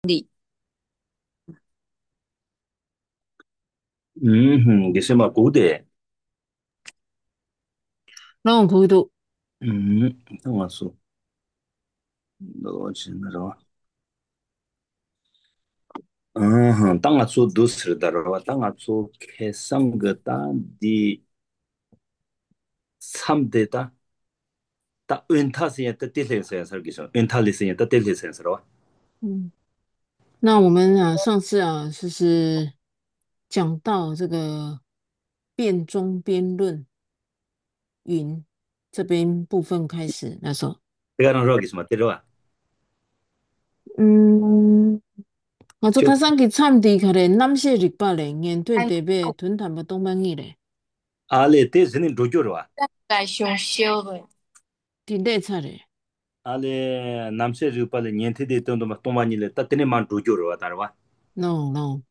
你 게시마 고대. 넌 거기도 당왔어. 너 진짜로. 당왔어 두스르다로 당왔어 개성거다 디 3대다. 다 은타스에 뜻들려서 설기죠. 은탈리스에 뜻들려서. 嗯，那我们上次就是讲到这个辩中辩论云这边部分开始，那时候， 내가 그러기서 들어와. 嗯，我做 저 他上去参的可能南些日八嘞，面对台北屯谈不东北语嘞， 알레 대신에 조조로와. 大概上烧的，挺热菜嘞， 알레 남세 주팔레 년태대 돈도 막 동만이래. 따뜻해만 조조로와 따라와. no no，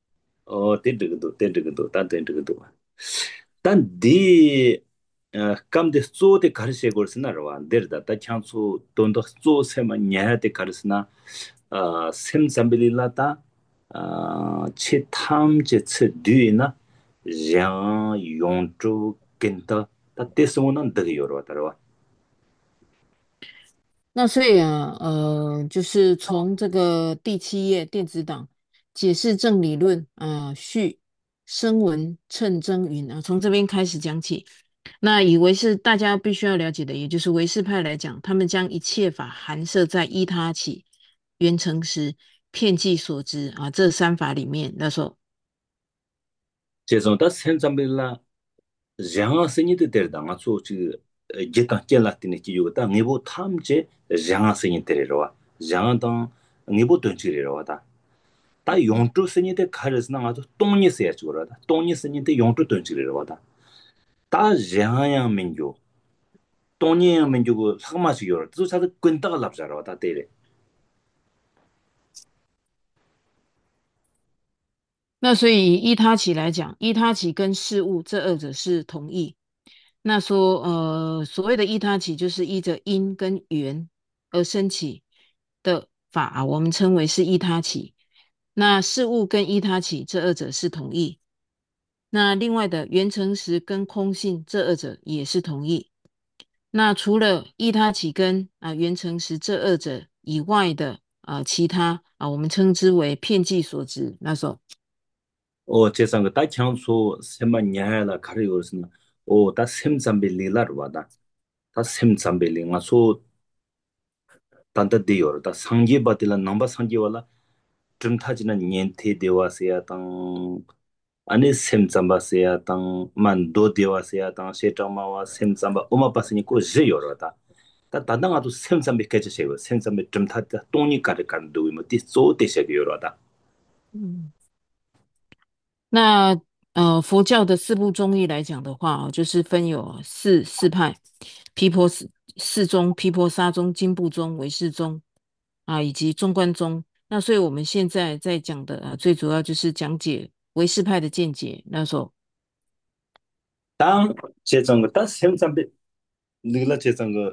된적도 단디 감데 소데 가르세 걸스나라와 데르다 다 찬수 돈도 소세마 냐야데 가르스나 셈삼빌라타 치탐제 츠드이나 양 용주 겐타 다 데스모난 데기 요로와타라와 那所以就是从这个第七页电子档解释正理论序声闻称真云从这边开始讲起。那以为是大家必须要了解的，也就是唯识派来讲，他们将一切法含摄在依他起、缘成实、遍计所知这三法里面。那时候， 제son다 셈삼빌라 양 스니데 데르다 소치 제타 켈라티네 치유다 니보 탐제 양 스니 데르와 양당 니보 던치리로다 다 용투 스니데 카르스나 아주 똥니 세야 주로다 똥니 스니데 용투 던치리로다 다 양양 민주 똥니 민주고 상마시 요르 또 차도 끈다가 납자로다 데레 那所以依他起来讲，依他起跟事物这二者是同义。那说所谓的依他起，就是依着因跟缘而生起的法我们称为是依他起。那事物跟依他起这二者是同义。那另外的缘成实跟空性这二者也是同义。那除了依他起跟缘成实这二者以外的其他我们称之为遍计所知。那时候。 제상가 다 창소 세마 냐야라 카리오스나 다 셈삼빌리라르와다 다 셈삼빌리 마소 단다 데요르 다 상제 바딜라 넘바 상제 warla 줌타지나 niente dewaseya tang ane semtsamba seya tang mando dewaseya tang shetama wa semtsamba uma pasini ko je yorwa ta tadang atu semtsambe keche shewa semtsambe tumta ta toni kare kare duwi mo ti so te shege yorwa ta 嗯。那佛教的四部宗义来讲的话就是分有四派，毗婆四宗、毗婆沙宗、经部宗、唯识宗以及中观宗。那所以我们现在在讲的最主要就是讲解唯识派的见解。那时候， 당 제정거 다 semtsambe nila 제정거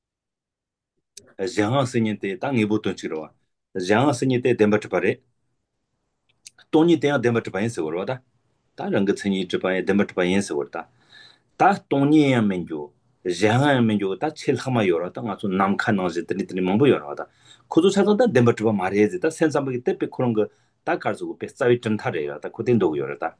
yang senyente ta ngibo ton chirwa yang senyente demba chpare toni te demba chpayen se warwa ta rang tsenyi chpayen demba chpayen se warta 다 동니에 민주 장아 민주 다 칠하마 요라다 가서 남칸나지 드니드니 몽보 요라다 코도 찾아다 덴버트바 말해야지 다 센삼하게 때빼 그런 거다 가지고 배싸위 좀 타래요 다 고된도 요라다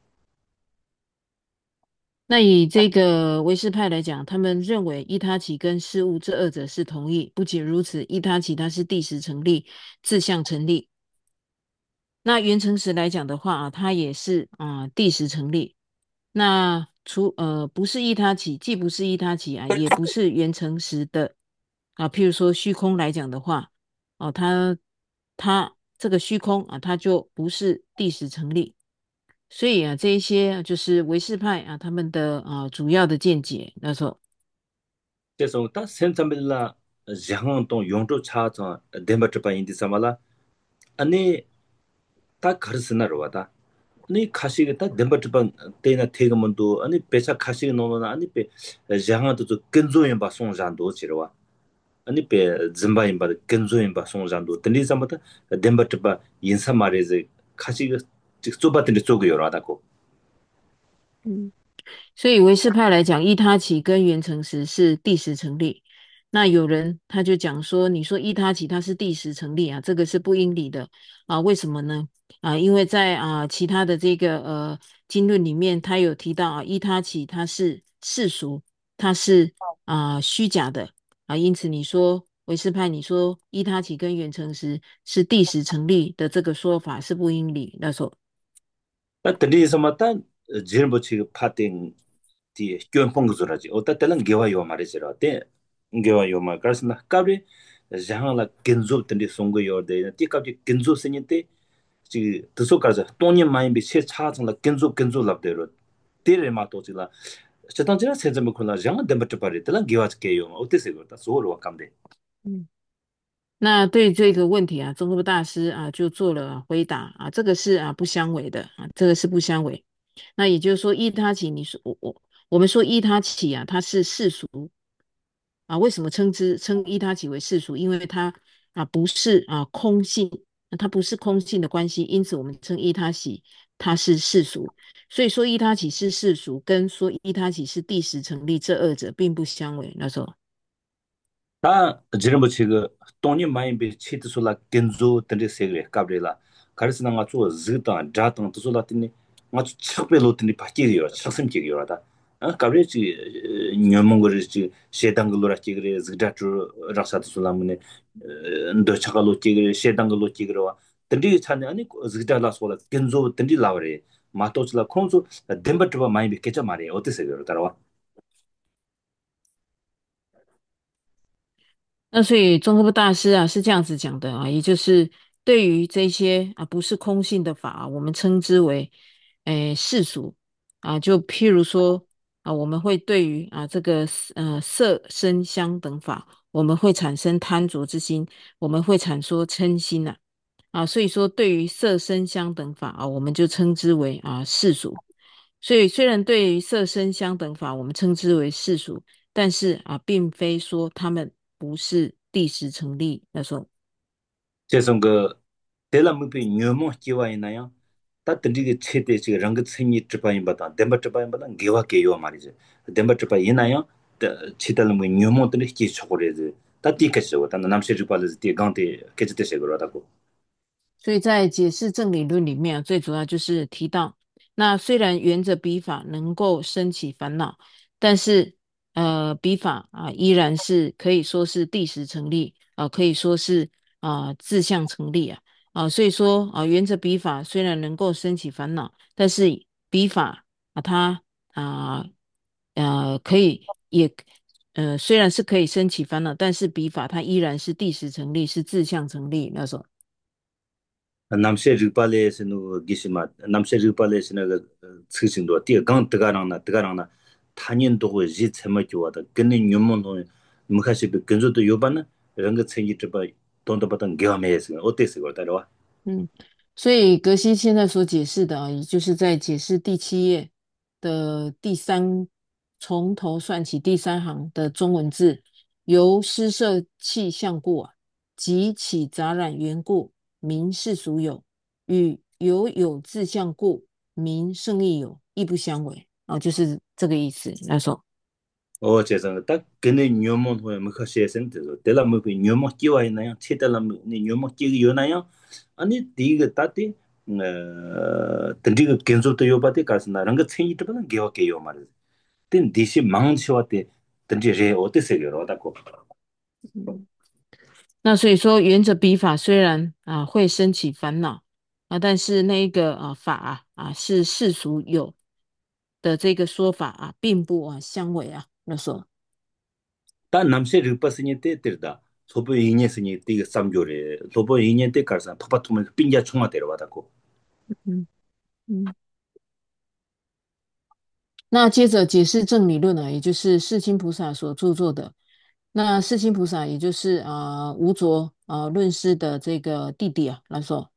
那以这个唯识派来讲，他们认为依他起跟事物这二者是同义。不仅如此，依他起它是第十成立，自相成立。那原诚实来讲的话它也是第十成立。那不是依他起，既不是依他起也不是原诚实的譬如说虚空来讲的话它这个虚空它就不是第十成立。所以这一些就是唯识派他们的主要的见解。那时候， 그래서 다 센삼빌라 장은 또 용도 차자 덴버트바 인디 사말라 아니 다 가르스나로 와다 아니 카시게 다 덴버트바 때나 태가문도 아니 배차 카시게 노노나 아니 배 장한도 좀 근조연 바 송잔도 지르와 아니 베 짐바임바 근조임바 송잔도 든리 잠바다 뎀바트바 인사 마레제 카시 직조바든지 쪽이 요라다고 嗯。所以维氏派来讲，依他起跟原成实是第十成立。那有人他就讲说，你说依他起它是第十成立啊，这个是不应理的啊。为什么呢？啊，因为在其他的这个经论里面，他有提到啊，依他起它是世俗，它是虚假的啊。因此你说维氏派，你说依他起跟原成实是第十成立的这个说法是不应理。那说， 딱 들리서 맞다 지름부치 파팅 디 교pon고서라지 어따 때는 개와요 말이지라 때 개와요 말 그렇습니다 까비 장라 근조 든디 송고요데 띠까지 근조 스니테 지 드소까지 돈이 많이 비세 차정라 근조 랍데로 때레 마토지라 저당지라 세점을 콜라 장 덴버트 파리 때는 개와즈게요 어때서 그렇다 소로 감데 嗯。那对这个问题啊，宗喀巴大师啊就做了回答啊，这个是不相违的啊，这个是不相违。那也就是说，依他起，你说我们说依他起啊，它是世俗啊，为什么称依他起为世俗？因为它不是空性，它不是空性的关系，因此我们称依他起它是世俗。所以说依他起是世俗，跟说依他起是第十成立，这二者并不相违。那时候， 다 지름부치 그 돈이 많이 비 치트솔라 겐조 던데 세그레 까브레라 가르스나 가초 즈다 자탕 트솔라 티니 가초 척벨로 티니 파티리요 척심지기요라다 아 까브레치 녀몽거리치 셰당글로라 치그레 즈다투 락사트 솔라무네 ndo chakalo tigre shedangalo tigrewa tandi chane ani zigda la sola genzo tandi lawre matochla khonzo dembatwa mai be kecha mare otese gero tarwa 那所以宗喀巴大师是这样子讲的啊，也就是对于这些不是空性的法我们称之为世俗就譬如说我们会对于这个色声香等法，我们会产生贪着之心，我们会产说嗔心所以说对于色声香等法我们就称之为世俗。所以虽然对于色声香等法我们称之为世俗，但是并非说他们不是第十成立那种。 제선 그 델라무비 녀모 기와이나요 다 던지게 체대 지금 랑그 생이 트바인 바다 덴바 트바인 바다 개와 개요 말이지 덴바 트바 이나요 치달무 녀모들이 기 초고래지 다 띠케죠 다 남세주 발즈 띠 강데 케지테세 그러다고 所以在解释正理论里面最主要就是提到，那虽然缘着彼法能够生起烦恼，但是彼法依然是可以说是第十成立可以说是自相成立所以说缘着彼法虽然能够生起烦恼，但是彼法它啊可以也虽然是可以生起烦恼，但是彼法它依然是第十成立，是自相成立那种。 남세 르발레스 노 기시마 남세 르발레스 나가 츠신도 띠 강뜨가랑나 타년도 지 체마교와다 근데 녀몬도 무카시 근조도 요바나 랑가 체기 트바 돈도 바탕 게아메스 어때스 거다로 嗯，所以格西现在所解释的也就是在解释第七页的第三，从头算起第三行的中文字，由施设气象故即起杂染缘故，名世俗有，与有自相故，名胜义有，亦不相违就是这个意思。那说， 제가 딱 근데 녀몬 호에 무카시 에센데 데라 무비 녀몬 끼와 있나요 체달라 니 녀몬 끼기 요나요 아니 디가 따티 던디가 겐조도 요바데 가스나 랑가 체이 트바는 게와게 요 말이 된 디시 망치와데 던디 레 어때서 요라다고 嗯。那所以说，原则笔法虽然会升起烦恼但是那一个法是世俗有的这个说法并不相违那说， 다 남세 르파스니 때 때다 소보 이니스니 띠가 삼조레 소보 이니 때 가서 파파투면 빈자 총아 데려와다고 嗯嗯。那接着解释正理论也就是世亲菩萨所著作的。那世亲菩萨也就是无着论师的这个弟弟来说，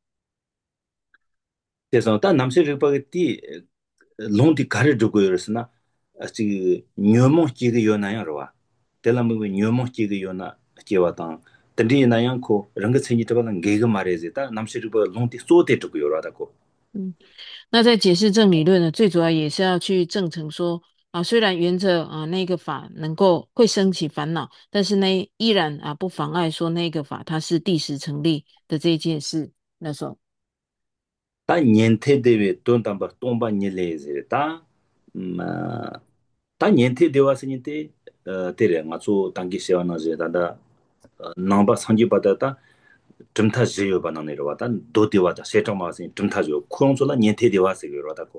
그래서 다 남세 르파게 띠 롱디 가르 두고 요르스나 아치 녀모 끼가 요나야로와 텔라무 녀모 끼가 요나 기와당 던디 나양코 랑가 생기 잡아는 게가 말해지다 남시르버 롱티 쏘대 두고 요라다고 嗯。那在解释正理论呢，最主要也是要去证成说啊，虽然原则啊那个法能够会升起烦恼，但是呢依然啊不妨碍说那个法它是第十成立的这一件事。那时候， 다 niente debe 돈담바 똥바 닐레제 다 niente dewa스니테 테레 마초 당기 세와나제 다다 남바 상지 받았다 점타 지요 바나네로 왔다 도디와다 세정마스 점타죠 쿠롱솔라 niente dewa스 요라다고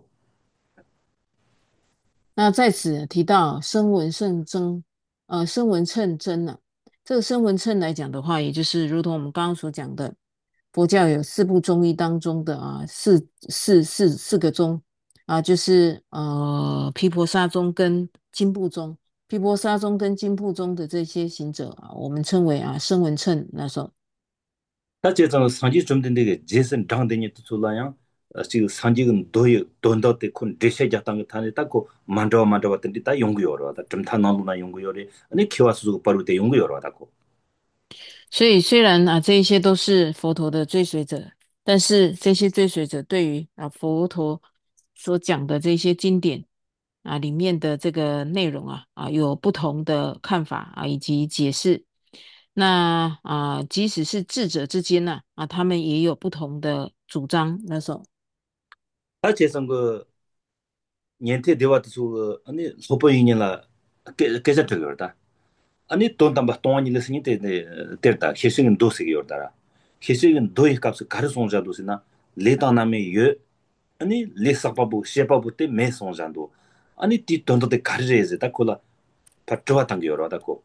那在此提到声闻圣真，声闻称真啊，这个声闻称来讲的话，也就是如同我们刚刚所讲的，佛教有四部宗义当中的啊四个宗啊，就是毗婆沙宗跟金布宗，毗婆沙宗跟金布宗的这些行者啊，我们称为啊声闻称那时候。 다 제가 상지 좀 된데 제선 당되니 tutulaya 지금 상지는 도이 돈도때 군 대세자 땅 타네 딱고 만져 왔던데 다 연구요로 다 좀타 나누나 연구요리 아니 키와스 바로 때 연구요로 다고 所以虽然啊这一些都是佛陀的追随者，但是这些追随者对于啊佛陀所讲的这些经典啊里面的这个内容有不同的看法啊以及解释。那即使是智者之间他们也有不同的主张。那时候， 다 제선 그 년태 대화도 아니 소포인이라 계속 저거다 아니 돈 담바 돈이 lesni te terta khesing dosi yorda khesing doi kaps gar sonja dosina leta name ye 아니 레사바부 셰바부 때 메송잔도 아니 디 돈도 때 가르제제 다콜라 파트와 당겨 열어다고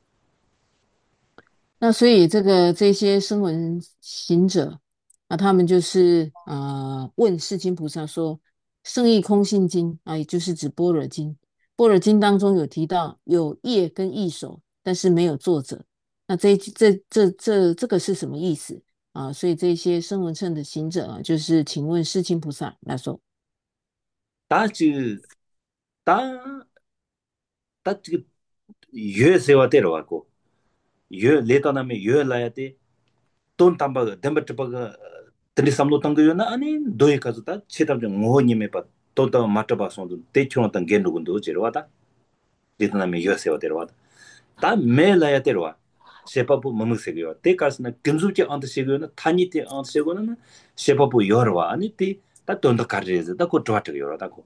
那所以这些声闻行者他们就是问世亲菩萨说，圣义空性经也就是指般若经。般若经当中有提到有业跟义手，但是没有作者。那这个是什么意思啊？所以这些声闻乘的行者就是请问世亲菩萨来说。 다지 다 다지 예 세와 데려와고 예 레타나메 예 라야데 돈 담바 뎀버트바가 드리 삼로 당겨요나 아니 도이 가즈다 치담 모호님에 바 또다 마트바송도 대충었던 게 누군도 제로와다 레타나메 예 세와 데려와다 다 매라야 데려와 셰파부 머뭇세요 때가스나 근수지 안드세요나 타니티 안드세요나 셰파부 열와 아니티 다 돈도 가르제다 고 좋아트요 열다고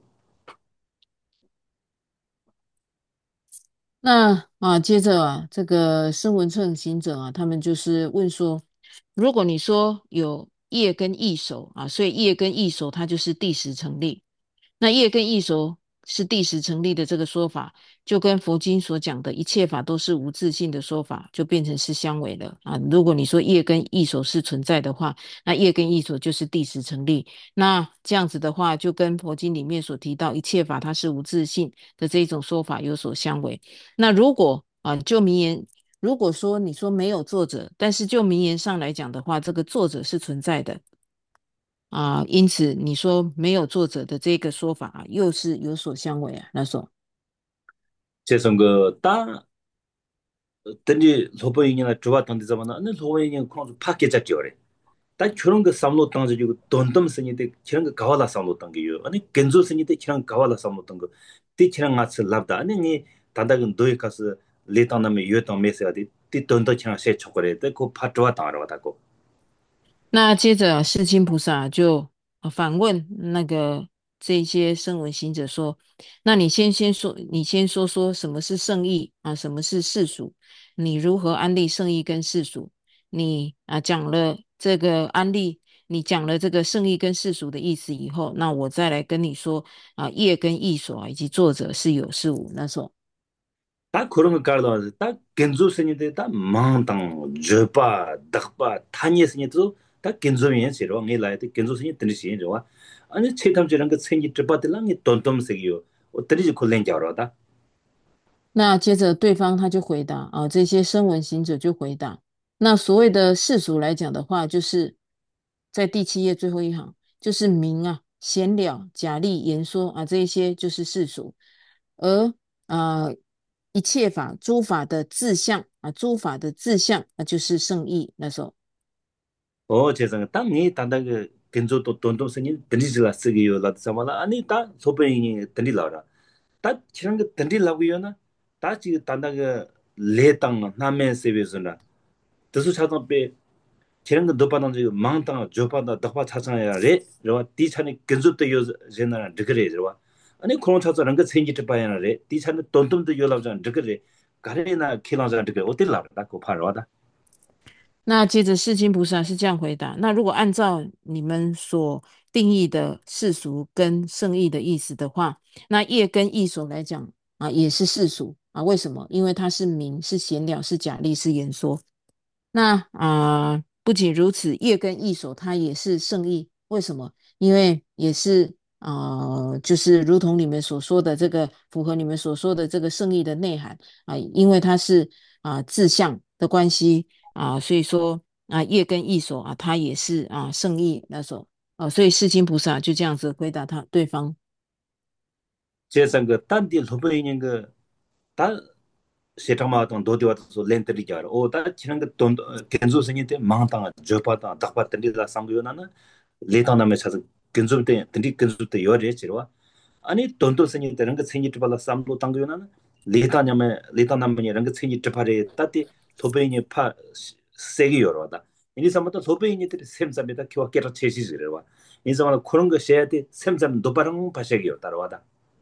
那接着这个声闻乘行者他们就是问说，如果你说有业跟义手所以业跟义手它就是第十成立。那业跟义手是第十成立的这个说法，就跟佛经所讲的一切法都是无自性的说法，就变成是相违了如果你说业跟义手是存在的话，那业跟义手就是第十成立。那这样子的话，就跟佛经里面所提到一切法它是无自性的这一种说法有所相违。那如果就名言，如果说你说没有作者，但是就名言上来讲的话，这个作者是存在的因此你说没有作者的这个说法又是有所相违那说。 제선 그다 던지 소포인이나 좋았던 데서만 아니 소포인이 콘 파케 잡죠래 다 그런 거 삼로 땅지 주고 돈덤 쓰니데 그런 거 가와라 삼로 땅기요 아니 겐조 쓰니데 그런 가와라 삼로 땅거 티치랑 같이 랍다 아니 니 단다근 도에 가서 레탄남에 요탄 메시아디 티 돈도 그냥 세 초콜릿 그 파트와 당하러 왔다고 那接着世亲菩萨就反问那个这些声闻行者说：那你先说什么是圣意什么是世俗？你如何安立圣意跟世俗？你讲了这个安立，你讲了这个圣意跟世俗的意思以后，那我再来跟你说业跟义所以及作者是有是无那种。 다 그런 거 깔다 다 겐조 쓰니데 다 망당 저바 덕바 타니 쓰니도 다 겐조면 싫어 닐라이데 겐조 쓰니 드리시 좋아 아니 체탐 저런 거 생기 저바들랑이 돈돈 쓰기요 어떻게 콜렌 자로다 那接着对方他就回答这些声闻行者就回答，那所谓的世俗来讲的话，就是在第七页最后一行，就是名闲了、假立、言说这一些就是世俗，而一切法诸法的自相诸法的志向就是圣意那时候。 제가 땅이 단다가 근조도 돈도 생긴 던지질라 쓰기요 라자마라 아니 다 소변이 던지라라 다 지난 거 던지라고요나 다 지금 단다가 레땅 남면 세베스나 드수 차도 빼 지난 거 너바는 지금 망땅 조바다 덕바 차상이라 레 저와 디찬이 근조도 요 제나 드그레 저와 아니 그런 차서는 거 생기트 바야나 레 디찬이 돈돈도 요라자 드그레 가레나 킬라자 드그레 어딜라다 고 파라다 那接着世亲菩萨是这样回答：那如果按照你们所定义的世俗跟圣意的意思的话，那业跟义所来讲也是世俗为什么？因为它是名，是闲聊，是假立，是言说。那不仅如此，业跟义所它也是圣意，为什么？因为也是就是如同你们所说的这个，符合你们所说的这个圣意的内涵因为它是志向的关系所以说业跟义所它也是圣意那种所以世亲菩萨就这样子回答对方。 제가 그 딴디 로버 있는 거다 세타마던 도디와서 렌트리자로 오다 지난 돈 견조생인데 망땅 저파다 닥바던디다 상고요나는 레타나메 찾아 근접때 던디 근접때 요래 지와 아니 돈도 생이 되는 거 생이 들발라 삼도 당고요나는 레타나메 이런 거 생이 들파래 따디 소베니 파 세게 요러다 이니 삼부터 소베니들이 샘삼에다 키와 깨라 체시지래와 이 사람은 그런 거 해야 돼 샘삼 노바랑 파세게 따라와다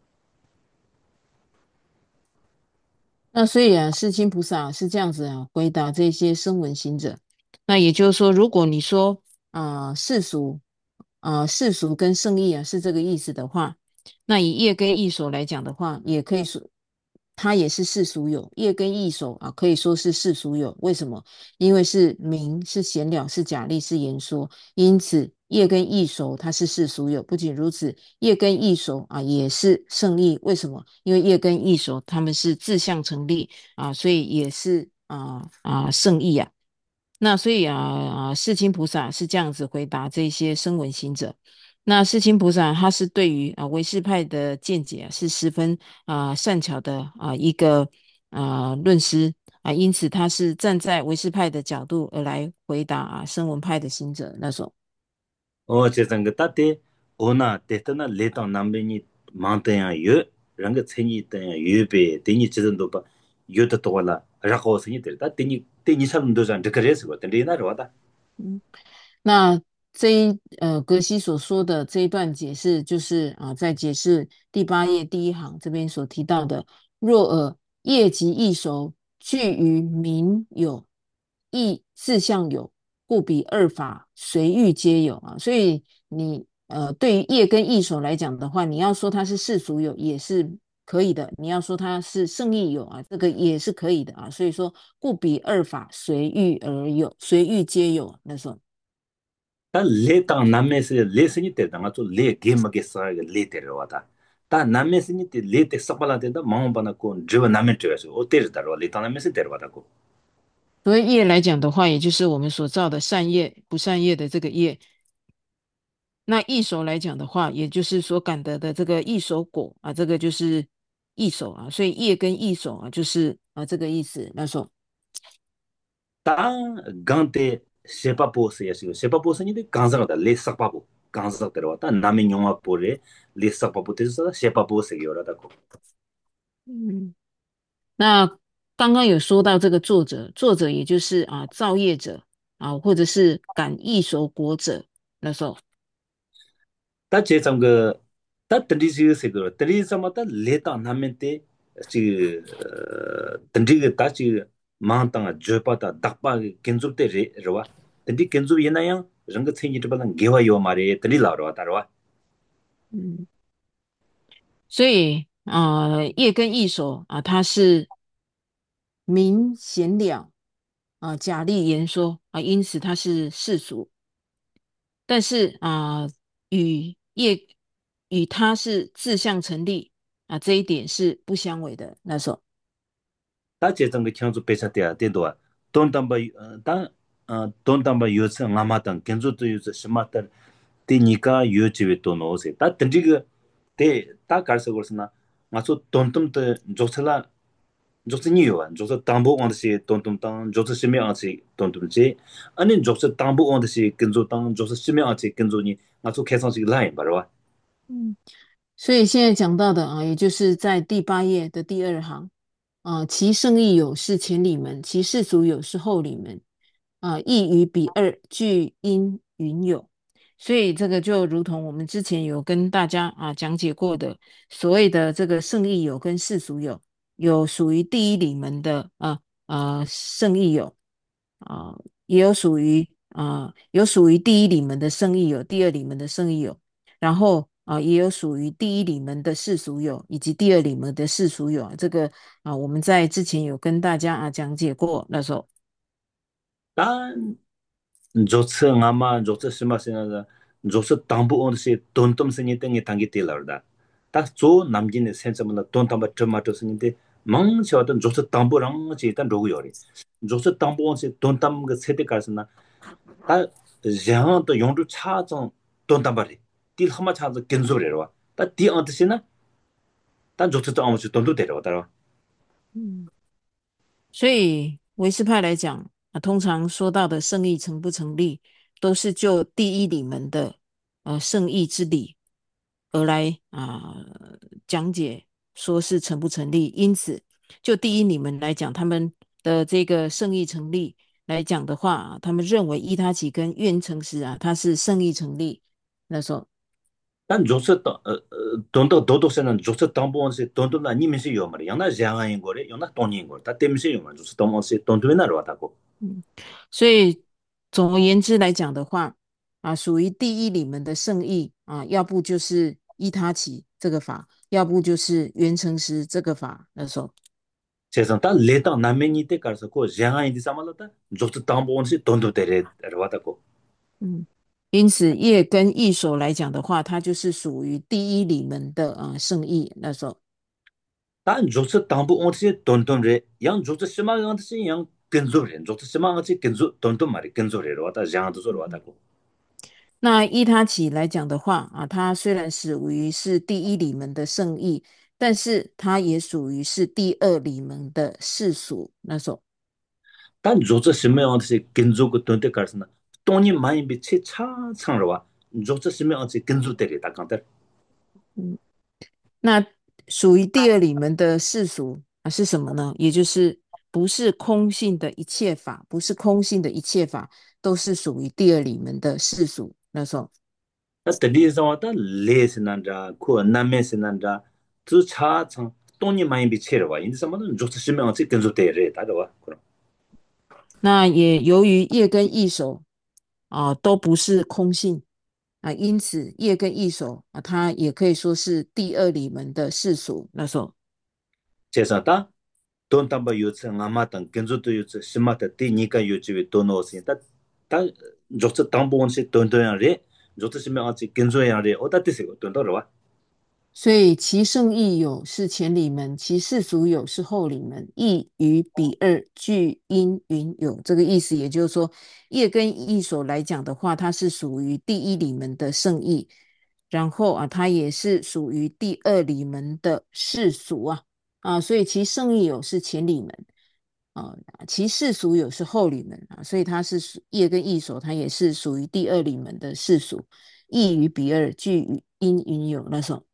那所以世亲菩萨是这样子回答这些声闻行者。那也就是说，如果你说世俗世俗跟圣意是这个意思的话，那以业跟义所来讲的话，也可以说它也是世俗有，业跟义所可以说是世俗有。为什么？因为是名，是闲聊，是假立，是言说，因此业跟义所它是世俗有。不仅如此，业跟义所也是圣意。为什么？因为业跟义所他们是自相成立所以也是圣意那所以世亲菩萨是这样子回答这些声闻行者。那世亲菩萨他是对于唯识派的见解是十分善巧的一个论师因此他是站在唯识派的角度而来回答声闻派的行者那种。 제가 그때 오나 때때나 레당 남베니 만테야 유 랑가 체니 때 유베 데니 지던도 봐 유도 또라 라고스니 때다 데니 데니 사람도 잘 그래서 거든 리나로 와다 嗯那格西所说的这一段解释，就是在解释第8页第1行这边所提到的，若业及义熟，具于名有，义事相有，故彼二法随欲皆有所以你对于业跟义熟来讲的话，你要说它是世俗有也是可以的，你要说它是圣意有这个也是可以的所以说故彼二法随欲而有，随欲皆有那种。 다 레당 남메스 레스니 때 당아 또 레게마게 사가 레테로 와다 다 남메스니 때 레테 삭발라 때다 마음바나 고 드와 남메 트여서 오테르다로 레당 남메스 데르와다고 所以业来讲的话，也就是我们所造的善业、不善业的这个业。那异熟来讲的话，也就是所感得的这个异熟果这个就是异熟所以业跟异熟就是这个意思。那说， 다 강테 셰파포스 예시고 셰파포스니 강자가 레 삭바보 강자 데르와다 남메 뇽아 포레 레 삭바보 데서 셰파포스 요라다고 嗯，那刚刚有说到这个作者，作者也就是造业者或者是感异熟果者。那时候， 다 제참 그다 던디지스 그 던디자마다 레타 남멘테 지 던디가 다지 마한탕 저파다 닥파 겐줍테 레와 던디 겐줍 예나양 랑가 챙기 들발랑 게와요 마레 던디라로 따라와 嗯，所以业跟异熟它是明显了假立言说因此它是世俗。但是与业与它是自相成立这一点是不相违的。那时候， 다 제tam 그 창조 배차대야 된도와 돈 담바 돈 담바 요츠 나마당 겐조도 요츠 스마터 티니까 요츠베 또 노세 다 던지가 대다 갈서 걸스나 맞소 돈tum도 조슬라 조스 니요와 조스 담보 온듯이 돈돈땅 조스 심야아치 돈돈지 아니 조스 담보 온듯이 근조땅 조스 심야아치 근조니 나서 계산식 라인 바로와 嗯，所以现在讲到的啊，也就是在第8页的第二行啊，其胜义有是前里门，其世俗有是后里门啊，一与比二俱因云有。所以这个就如同我们之前有跟大家讲解过的，所谓的这个胜义有跟世俗有，有属于第一里门的胜义有啊，也有属于第一里门的胜义有，第二里门的胜义有。然后也有属于第一里门的世俗有，以及第二里门的世俗有这个我们在之前有跟大家讲解过，那时候， 단 조스 아마 조스 심마세나 조스 담보 온듯이 돈tom스니 땡이 당기 딜러다 다조 남진의 센서문나 돈담바 트마토스니데 망쳐던 조스 담보랑 지단 로고요리 조스 담보 온시 돈담 그 세대 가서나 다 장도 용도 차정 돈담바리 딜 하마 차서 근소래로 다디 언듯이나 단 조스도 아무지 돈도 데려와다 嗯，所以维斯派来讲通常说到的圣意成不成立，都是就第一里门的圣意之理而来讲解，说是成不成立。因此，就第一里门来讲，他们的这个圣意成立来讲的话，他们认为依他起跟愿成时它是圣意成立。那时候， 난 조스 돈도 도도세는 조스 담보원세 돈도 아니면서 요 말이야. 양나 장아인 거래. 양나 돈인 거. 다 때문에 요 말. 조스 담보원세 돈도 나로 왔다고. 嗯，所以总而言之来讲的话，属于第一里门的圣意要不就是依他起这个法，要不就是缘成时这个法。那时候， 세상 다 레다 남면이 때 가서 고 장아인 디사말다. 조스 담보원세 돈도 데레 왔다고. 嗯，因此业跟义手来讲的话，它就是属于第一里门的圣意。那时候， 단 조스 담보원세 돈돈레. 양 조스 심마한테 양 근조레. 조스 심마한테 근조 돈돈 말이 근조레로 왔다. 장도 소로 왔다고. 那依他起来讲的话它虽然属于是第一里门的圣意，但是它也属于是第二里门的世俗。那时候。 단 조스 심마한테 근조 그 돈데 가서나 돈이 많이 비치 차 상로 와. 조스 심마한테 근조 데레 다 간다. 嗯。那属于第二里门的世俗是什么呢？也就是不是空性的一切法，不是空性的一切法，都是属于第二里门的世俗。那时候， 다 들리자마자 레스난다 코 남메스난다 두 차창 돈이 많이 비치러 와 인제 사람은 조스 심명 어찌 근조 대래 다와 그럼 那也由于业跟意手都不是空性因此业跟意手它也可以说是第二里门的世俗。那时候， 제사다 돈 담바 요츠 아마탄 근조도 요츠 심마타 티니까 요츠 돈오시 다 조스 담보원시 돈도야래 조스 심명 어찌 근조야래 어다티세 돈도로 와 所以其圣义有是前里门，其世俗有是后里门，义与比二俱因云有。这个意思，也就是说，业跟义所来讲的话，它是属于第一里门的圣义，然后它也是属于第二里门的世俗所以其圣义有是前里门啊，其世俗有是后里门所以它是业跟义所，它也是属于第二里门的世俗，义与比二俱因云有那种。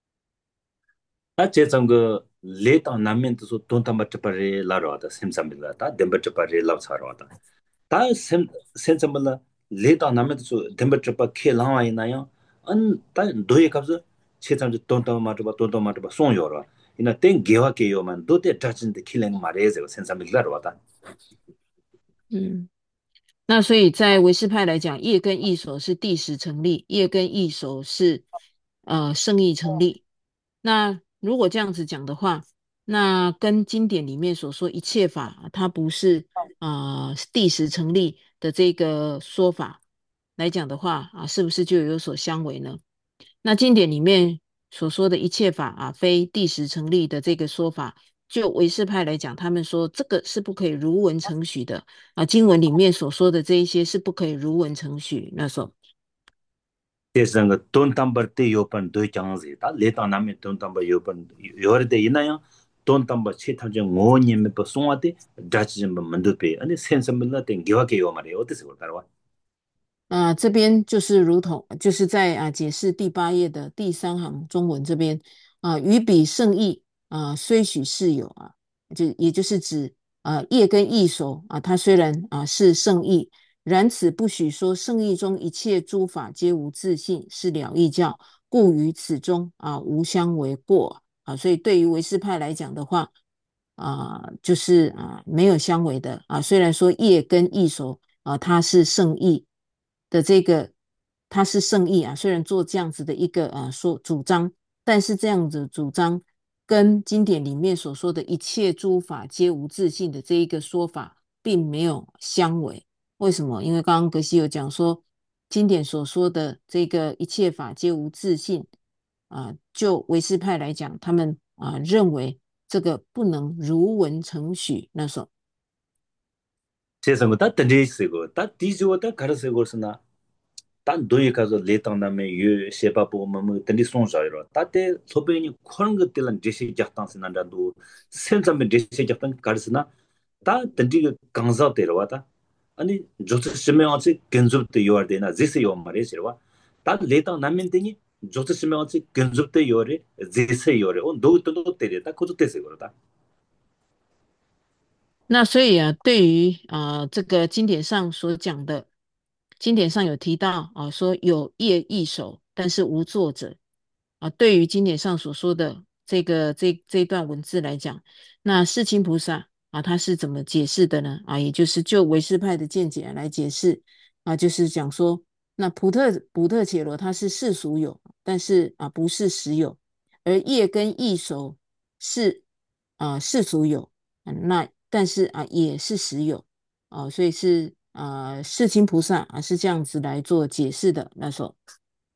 다 제정 그 레타 남멘도 돈 담바 쩨파레 라로 와다 셈삼빌라 다 뎀바 쩨파레 라우사로 와다 다 센섬블라 레다 나메도 덴버트바 켈라와이나요 안다 도에 갑서 체장도 돈도 마트바 송요라 이나 땡 게와케요만 도테 타친데 킬랭 마레제 센섬빌라로 와다 嗯。那所以在维斯派来讲，业跟义手是第十成立，业跟义手是圣意成立。那如果这样子讲的话，那跟经典里面所说一切法，它不是第十成立的这个说法来讲的话是不是就有所相违呢？那经典里面所说的一切法非第十成立的这个说法，就唯识派来讲，他们说这个是不可以如文承许的经文里面所说的这一些是不可以如文承许。那时候， 대상 돈 담버 때 요pan 도이 장지 다 레타 남메 돈 담버 요pan 요르데 이나요 돈 담바 치 탐정 5년 몇 송아데 다치 좀 만들 배 아니 센서블라 된 기와게요 말이에요. 어때서 그럴까요? 这边就是如同就是在解释第8页的第3行中文这边与彼圣意虽许是有也就是指业跟义手它虽然是圣意，然此不许说圣意中一切诸法皆无自性，是了义教，故于此中无相为过所以对于唯识派来讲的话就是没有相违的虽然说业跟义手它是圣意的这个，它是圣意虽然做这样子的一个说主张，但是这样子主张跟经典里面所说的一切诸法皆无自性的这一个说法并没有相违。为什么？因为刚刚格西有讲说，经典所说的这个一切法皆无自性就唯识派来讲，他们认为这个不能如文承许那种。 세상은 다 던지시고 다 뒤지고 다 가르세고스나 단 도에 가서 레당남에 유 셰바보 뭐뭐 던지 송자이로 다때 소베니 그런 것들은 제시 작당스난다도 센점에 제시 작당 가르스나 다 던지 강자대로 와다 아니 조스 심명하지 근접도 요르데나 제시 요 말이시와 다 레당남인데니 조스 심명하지 근접도 요르 제시 요르 온 도도 때리다 고도 때세 그러다 那所以对于这个经典上所讲的，经典上有提到说有业一手，但是无作者对于经典上所说的这一段文字来讲，那世亲菩萨他是怎么解释的呢？也就是就唯识派的见解来解释就是讲说，那普特伽罗它是世俗有，但是不是实有，而业跟异熟是世俗有。那但是也是实有所以是世亲菩萨是这样子来做解释的那时候。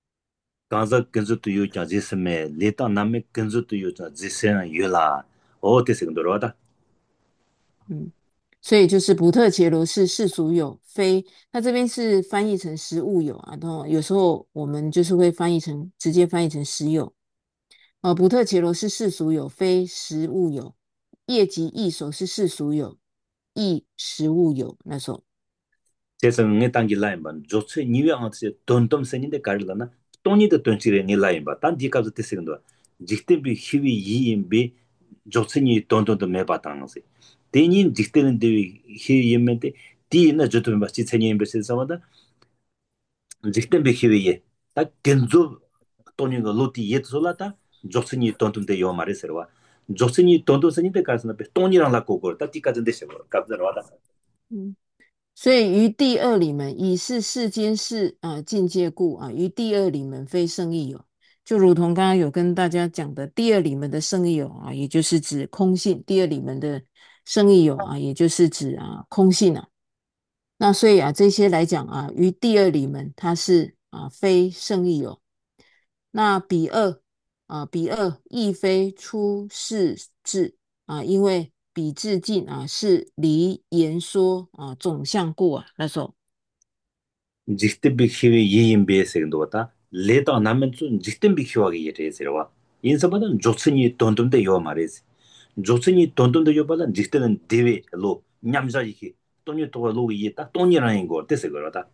강자 근저도 요자 제스메 레타 남메 근저도 요자 제세나 유라 어때서 그러다 嗯，所以就是普特伽罗是世俗有，非它这边是翻译成实物有有时候我们就是会直接翻译成实有普特伽罗是世俗有，非实物有。业及异手是世俗有，异实物有那时候。 제성에 당기 라임반 조체 니웨앙스 돈톰 세닌데 가르라나 돈이도 돈치레 니 라임바 단 디카즈 테세근도 직템비 히위 이임비 조체니 돈돈도 메바탄세 데니 직테는 데위 히위 예멘데 디나 조토메 바치 체니 엠베세 사마다 직템비 히위에 딱 겐조 돈이가 로티 예트솔라타 조체니 돈돈데 요 마레세와 조체니 돈돈 세닌데 가르스나 베 돈이랑 라코고 딱 디카즈 데세고 갑자로와다 嗯。所以于第二里门以是世间事境界故于第二里门非圣意有，就如同刚刚有跟大家讲的，第二里门的圣意有也就是指空性；第二里门的圣意有也就是指空性那所以这些来讲于第二里门它是非圣意有。那比二亦非出世智因为比智境是离言说总相故那种。 직접 비키위 예인 베이스도 왔다 레다 나면 좀 직접 비키와게 예레세와 인사보다는 조츠니 돈돈데 요 말이지 조츠니 돈돈데 요 받아 직접은 대외 로 냠자이기 돈이 또 로기 있다 돈이라는 거 됐어 그러다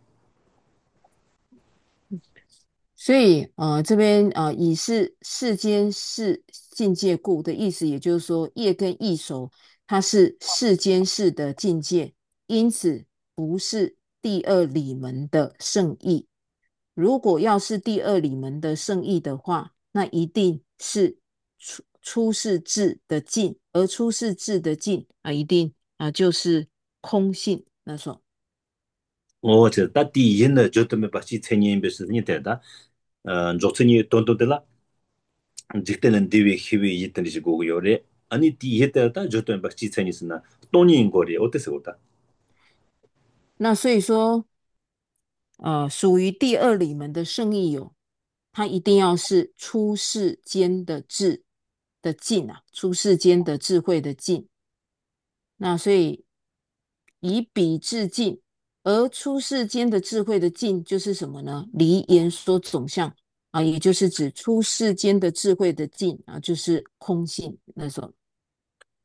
所以这边以是世间事境界故的意思，也就是说业跟义熟它是世间事的境界，因此不是第二里门的圣意。如果要是第二里门的圣意的话，那一定是出世智的境，而出世智的境一定就是空性那种。 어제 따디 옛날 저때문에 같이 체니인 베스니 되다 조츠니 돈돈데라 직접은 대외 희위 있던 시고 요래 아니 디 했다 저때문에 같이 체니스나 돈인 거리 어때서 그러다 那所以说属于第二里门的圣意有，它一定要是出世间的智的境出世间的智慧的境。那所以以彼智境，而出世间的智慧的境就是什么呢？离言说总相也就是指出世间的智慧的境就是空性那种。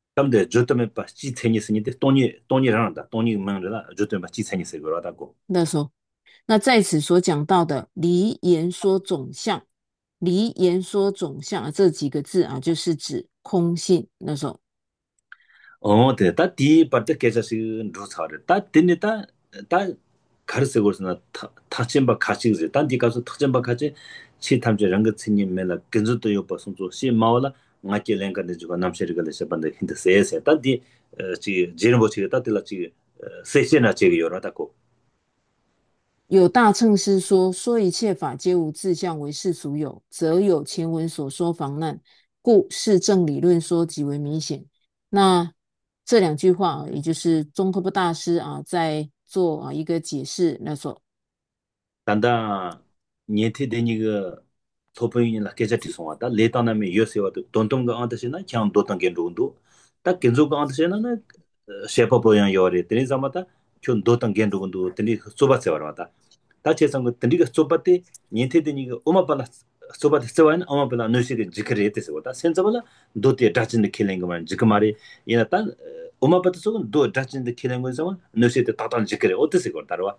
담데 저때문에 봐 지체니스니 돈이랑다 돈이 망들라 저때문에 지체니스 그러다고 那说，那在此所讲到的离言说总相，离言说总相啊，这几个字啊，就是指空性。那说， 네, 다 디바트 계자시 루사르 다 딘니다 다 가르세고스나 타침바 가시지 단 디가서 타침바 가지 치탐제 랑거 친님메라 근주도 요바 손조 시 마올라 나케 랭가데 주가 남셰르가데 샤반데 힌데 세세 다디 지 제르보치 다딜라 지 세세나 제가 요라다고 有大乘师说，说一切法皆无自相为世俗有，则有前文所说防难，故是正理论说极为明显。那这两句话啊，也就是宗喀巴大师啊，在做一个解释。那说， 단다 니테 데니가 토포인이나 계자티 송하다 레타나메 요세와도 돈동가 안다시나 그냥 도던 겐도도 딱 겐조가 안다시나 셰퍼보양 요리 드니 자마다 촌 도던 겐도도 드니 소바세 와라다 다 제상고 드니가 소바테 니테 데니가 오마발라 소바테 세와는 오마발라 노시게 지크레테스 와다 센자발라 도테 다친데 킬링만 지크마리 이나타 오마바트 속은 도 다친데 킬링만 자만 노시테 다단 지크레 어때서 거다와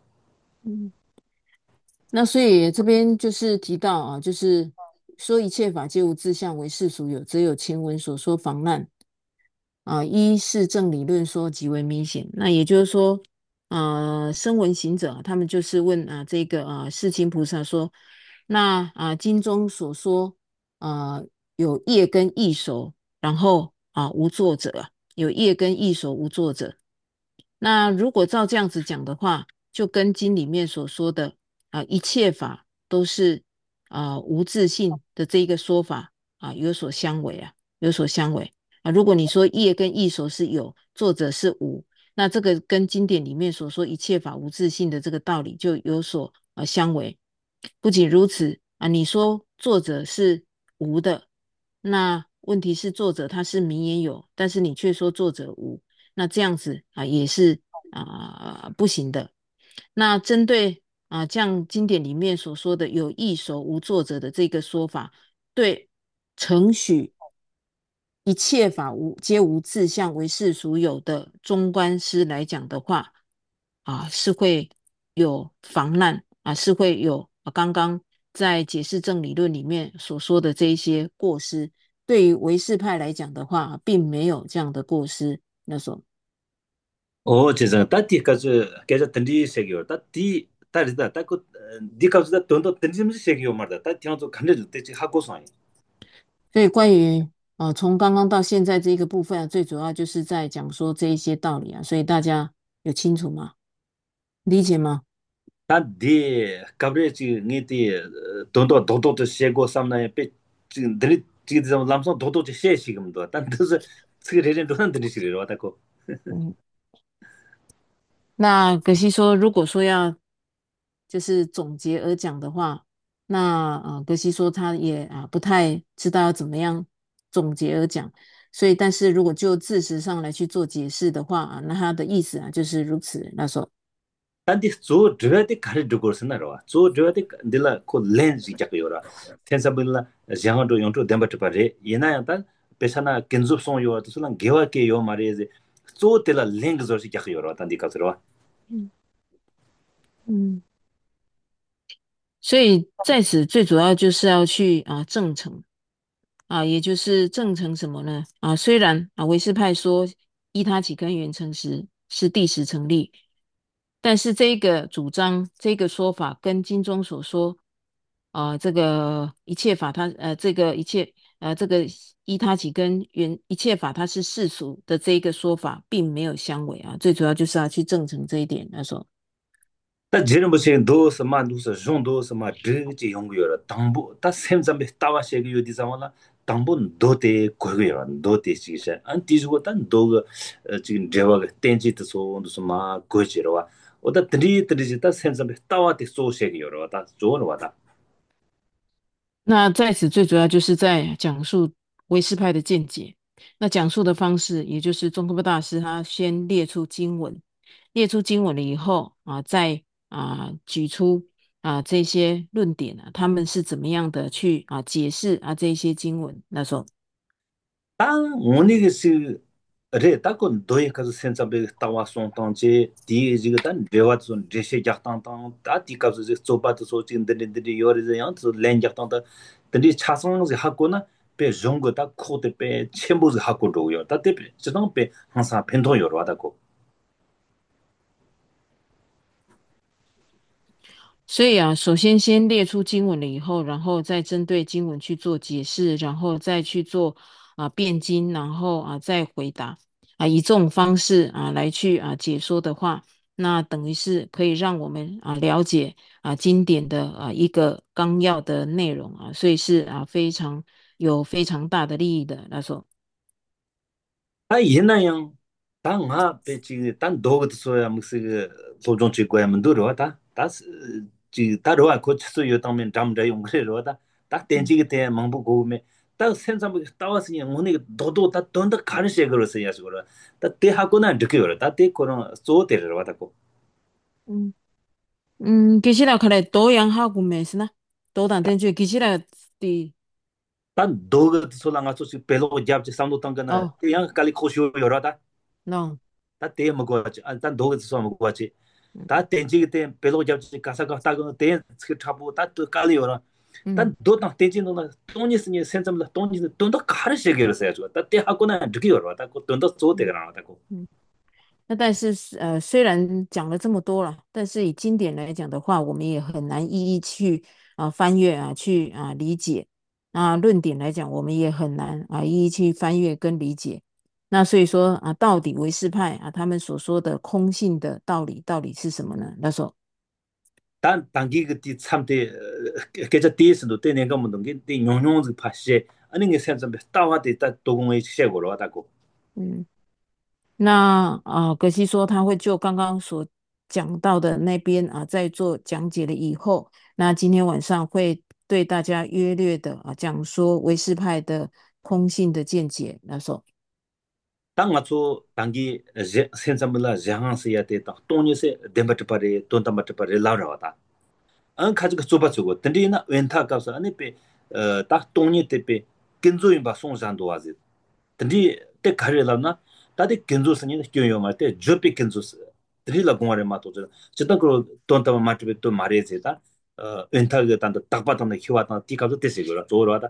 那所以这边就是提到啊，就是说一切法皆无自相为世俗有，则有前文所说防难啊，一是正理论说极为明显。那也就是说，声闻行者他们就是问这个世亲菩萨说，那经中所说啊有业跟异熟，然后无作者有业跟异熟无作者。那如果照这样子讲的话，就跟经里面所说的一切法都是无自性的这一个说法有所相违有所相违如果你说业跟异熟是有，作者是无，那这个跟经典里面所说一切法无自性的这个道理就有所相违。不仅如此你说作者是无的，那问题是作者他是名言有，但是你却说作者无，那这样子也是不行的。那针对这样经典里面所说的有异熟无作者的这个说法，对承许一切法皆无自相为世俗有的中观师来讲的话是会有防难是会有刚刚在解释正理论里面所说的这一些过失。对于唯识派来讲的话，并没有这样的过失。那说， 제가 따띠까지 계좌 던지 세기요. 따띠 따리다 따고 디카스다 돈도 던지면서 세기요 말다. 따 티안도 간들 때지 하고서. 所以关于从刚刚到现在这一个部分最主要就是在讲说这一些道理所以大家有清楚吗？理解吗？ 따디 가브레지 니티 돈도 도도도 세고 삼나에 빼 지금 들이 지금 좀 람서 도도도 세시금도. 딴데서 지금 레전 도난 들이시려 왔다고. 嗯，那可惜说，如果说要就是总结而讲的话，那格西说他也不太知道要怎么样总结而讲，所以但是如果就字实上来去做解释的话那他的意思就是如此。那说， 딴디 조 드베디 가리 두고스나로. 조 드베디 딜라 코 렌즈 작요라. 텐사빌라 장어도 용도 뎀바트 바레. 예나야단 베사나 겐줍송 요아도 술랑 게와케 요 마레제. 조 딜라 렌즈 조시 작요라. 딴디 가스로. 嗯嗯，所以在此最主要就是要去证诚也就是证成什么呢？虽然唯识派说依他起根源成实是第十成立，但是这个主张这个说法跟经中所说这个一切法它这个一切这个依他起根源一切法它是世俗的这一个说法并没有相违最主要就是要去证成这一点。他说。 다 지름부터 도스마 누스 존도스마 드지 용구여라 당부 다 샘잠베 따와셰기 요디 상황라 당부 도테 고고여라 도테 시세 안 뒤지고 단 도가 지금 제와가 땡지도 소도스마 고지로와 오다 드리지 다 샘잠베 따와테 소셰기여라 다 좋은 와다 那在此最主要就是在讲述唯识派的见解。那讲述的方式，也就是宗喀巴大师他先列出经文，列出经文了以后再举出这些论点他们是怎么样的去解释这些经文。那时候， 다 오니게스 re ta ko doye ka sen sa be ta wa son tang che di ji ga tan de wa son de she ja tang tang ta di ka zo zo ba to so chin de de yo re yang zo len ja tang ta de cha song zi ha ko na be jong go ta ko de be chen bu zi ha ko ro yo ta de be zhe dang be han sa pen to yo wa da ko 所以啊，首先先列出经文了以后，然后再针对经文去做解释，然后再去做辩经，然后再回答以这种方式来去解说的话，那等于是可以让我们了解经典的一个纲要的内容所以是非常大的利益的。他说， 아, 얘나양, 당하, 배치, 단 도그도 소야, 무슨, 소종 찍고야, 문도로다. 다, 다로와, 고치수 요당면 잠자 용그래로다. 딱 땡지게 돼, 망보 고음에. 딱 센삼부 따왔으니, 오늘 도도 다 돈다 가르쳐 그러세요, 저거라. 다 대하고나 늦게 열어. 다 대고는 쏘 데려러 왔다고. 嗯其实啦，看来多样化古美是呢，多当正确，其实啦的 단 도그도 소랑아 소식 배로 잡지 삼도 땅가나, 哦 대양 깔리 코시오 열어다. no 다 대 먹고 왔지. 단 도그도 소 먹고 왔지. 다 땡지게 때 배로 잡지 가사가 따고 때 차부 다또 깔리오라 음 단 도당 땡지는 돈이 쓰니 센점라 돈이 돈도 가르치게 그랬어요 다때 하고는 늦게 열어 다고 돈도 쏘대가 나왔다고 嗯。那但是虽然讲了这么多了，但是以经典来讲的话，我们也很难一一去翻阅去理解。那论点来讲，我们也很难一一去翻阅跟理解。那所以说到底唯识派他们所说的空性的道理到底是什么呢？他说， 단 단기 그때 참때 계좌 뒤에서도 때 내가 뭐 동게 때 용용즈 파시 아니 게 센점 따와데 따 도공의 시작으로 왔다고 嗯。那格西说他会就刚刚所讲到的那边再做讲解了以后，那今天晚上会对大家约略的讲说唯识派的空性的见解。那说， 땅 맞춰 단기 센점라 장한스야 때다 돈이세 뎀바트파레 돈담바트파레 라라와다 안 가지고 좁아지고 근데나 웬타 값을 안에 빼딱 돈이 때빼 근조인 바 송산도 와지 근데 때 가려라나 다들 근조스니 교요 말때 접이 근조스 드릴라 공화를 맞도저 저도 그 돈담 맞게 또 말해제다 웬타가 단다 딱 받던 키와다 디가도 됐어 그러 좋으러다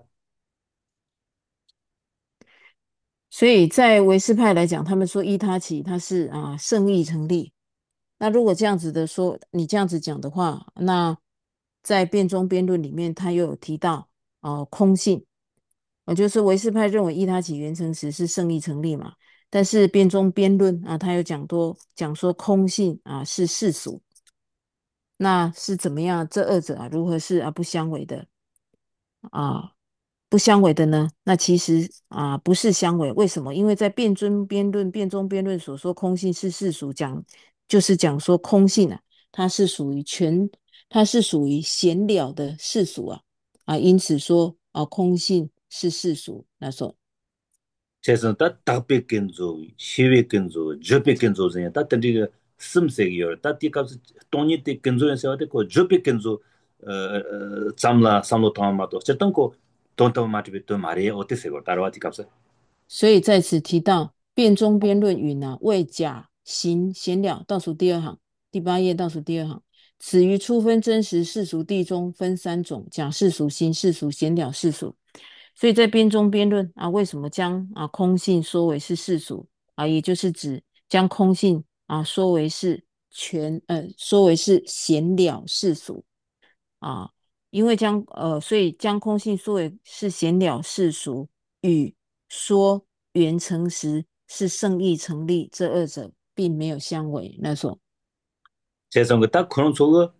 所以在唯识派来讲，他们说依他起它是圣意成立。那如果这样子的说，你这样子讲的话，那在辩中辩论里面，他又有提到空性。就是唯识派认为依他起原成实是圣意成立嘛，但是辩中辩论他有讲说空性是世俗，那是怎么样？这二者如何是不相违的啊？不相违的呢？那其实不是相违，为什么？因为在辩中辩论所说空性是世俗就是讲说空性它是属于它是属于显了的世俗因此说空性是世俗。那说。 그래서 다 답백 근조 시외 근조 접백 근조 중에 다 던지가 심색이요 다 디가서 돈이 때 근조에서 어디고 접백 근조 잠라 삼로 타마도 어쨌든 거 돈도 마트비 또 말이 어땠어요 따라와 디가서 所以在此提到辩中辩论云为假行显了，倒数第二行，第八页倒数第二行。此于初分真实世俗地中分三种：假世俗、行世俗、显了世俗。所以在辩中辩论为什么将空性说为是世俗也就是指将空性说为是说为是显了世俗啊，因为所以将空性说为是显了世俗与说原成实是圣意成立，这二者并没有相违。那说， 재선 거딱 그런 쪽어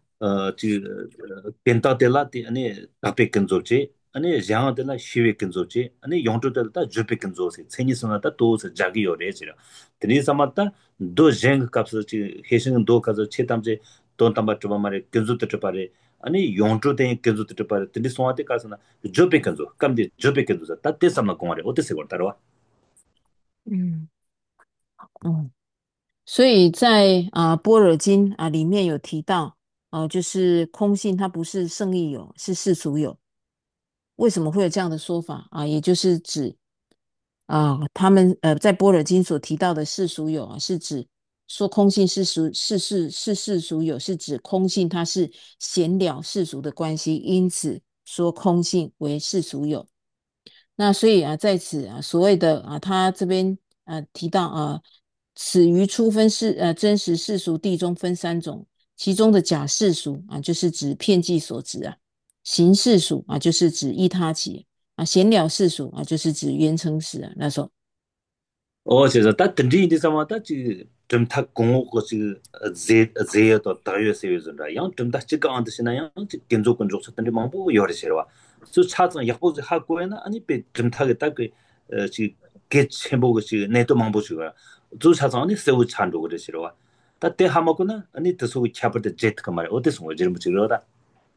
벤타텔라티 아니 답백 근조지 아니 장한텔라 시외 근조지 아니 용도텔라 접백 근조지 체니스나다 도스 자기 요래지라 드니 사마타 도 쟁 값을 해싱은 도 가서 체담제 돈 담바 좀 말에 근조트 좀 아니 용도된 근조트 좀 드니 소한테 가서나 접백 근조 감디 접백 근조 다 대삼나 공아래 어떻게 걸 따라와 嗯嗯，所以在般若经里面有提到就是空性它不是圣意有，是世俗有。为什么会有这样的说法也就是指他们在般若经所提到的世俗有啊，是指说空性是世俗有，是指空性它是显了世俗的关系，因此说空性为世俗有。那所以啊，在此啊，所谓的啊，他这边提到啊，此于初分真实世俗谛中分三种，其中的假世俗啊，就是指遍计所执啊；行世俗啊，就是指依他起啊；显了世俗啊，就是指缘成实啊。那时候就是他等着的什么，他就正他公我过去这到大约是有人了，样正他这个样子是那样，就跟着跟着说等着忙不有的些了，就差这以后是还过呢，你别正他个大概去给全部个去那都忙不去了，就差这你社会产出个这些了，他得还么个呢，你这时候卡不得 jet 个嘛，我得说我这不去了的。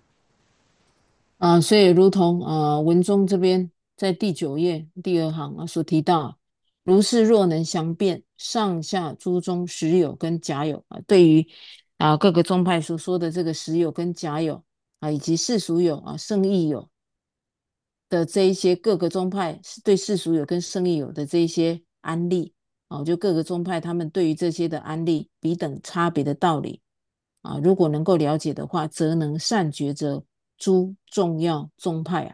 所以如同文中这边在第9页第二行所提到如是若能详辨上下诸宗实有跟假有对于各个宗派所说的这个实有跟假有以及世俗有圣义有的这一些各个宗派对世俗有跟圣义有的这一些安例就各个宗派他们对于这些的安例彼等差别的道理如果能够了解的话，则能善抉择诸重要宗派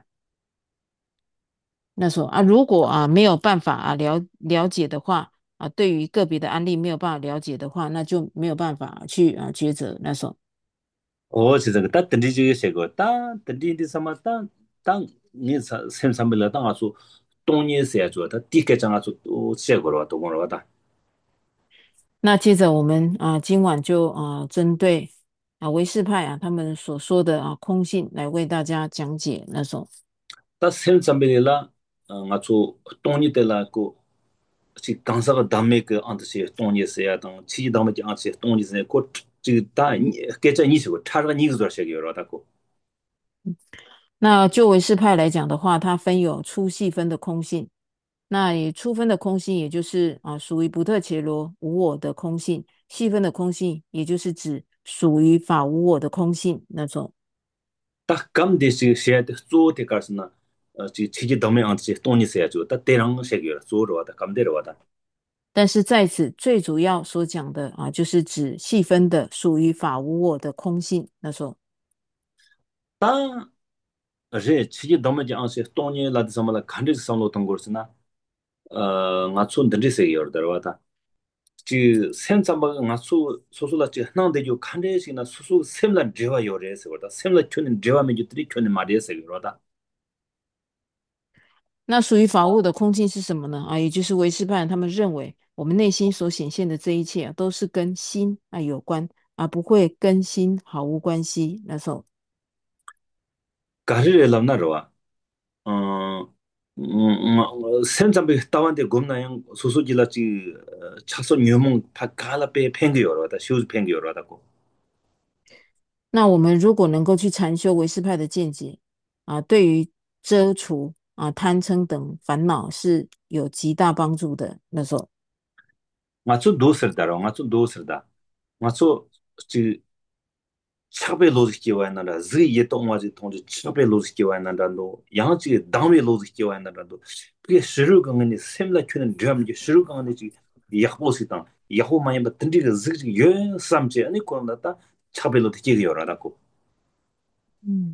那时候如果没有办法了解的话对于个别的案例没有办法了解的话，那就没有办法去抉择那时候。 是这个，但等的就有些个，但等的什么，当你上面了，当啊说东年是做，他第一个讲啊说都些个了，都讲了的。 那接着我们今晚就针对唯识派他们所说的空性来为大家讲解那种。 但上面了，啊说东年的了个，是刚才个当面个安这些东年是呀，当其他当面讲这些东年是个，这个大你给这你说差个你个多些个了，大哥。 那就唯识派来讲的话，它分有粗细分的空性。那也初分的空性，也就是属于不特伽罗无我的空性；细分的空性，也就是指属于法无我的空性那种。 但刚的是现在做的个是呢，就其他当面安这些东年是呀做，但对上些个了，做了的，刚的了的。 但是在此最主要所讲的就是指细分的属于法无我的空性那种。 当人其实他们讲是当年来的什么了，看这个上路通过是呢，我从等这些有的话的，就现在嘛，我说了就那得就看这些呢，说什么人话有这些的，什么去年这话没就对去年嘛这些有的， 那属于法物的空性是什么呢？也就是唯识派他们认为，我们内心所显现的这一切都是跟心有关，不会跟心毫无关系。那时候， 感觉了那着啊，嗯现在被台湾的国那样，说起来就插手牛梦，他干了被骗给有了的，就是骗给有了的过。 那我们如果能够去禅修唯识派的见解对于遮除贪嗔等烦恼是有极大帮助的。那时候。 我做多事的了，我做多事的，我做就차베 로직 기와나라 즈이 예동와지 통지 차베 로직 기와나라도 양지 당웨 로직 기와나라도 그게 시르강니 셈라 큐는 드럼지 시르강니 지 야호시당 야호마이 바든지가 즈지 예 삼제 아니 코나다 차베 로직 기요라다고 嗯，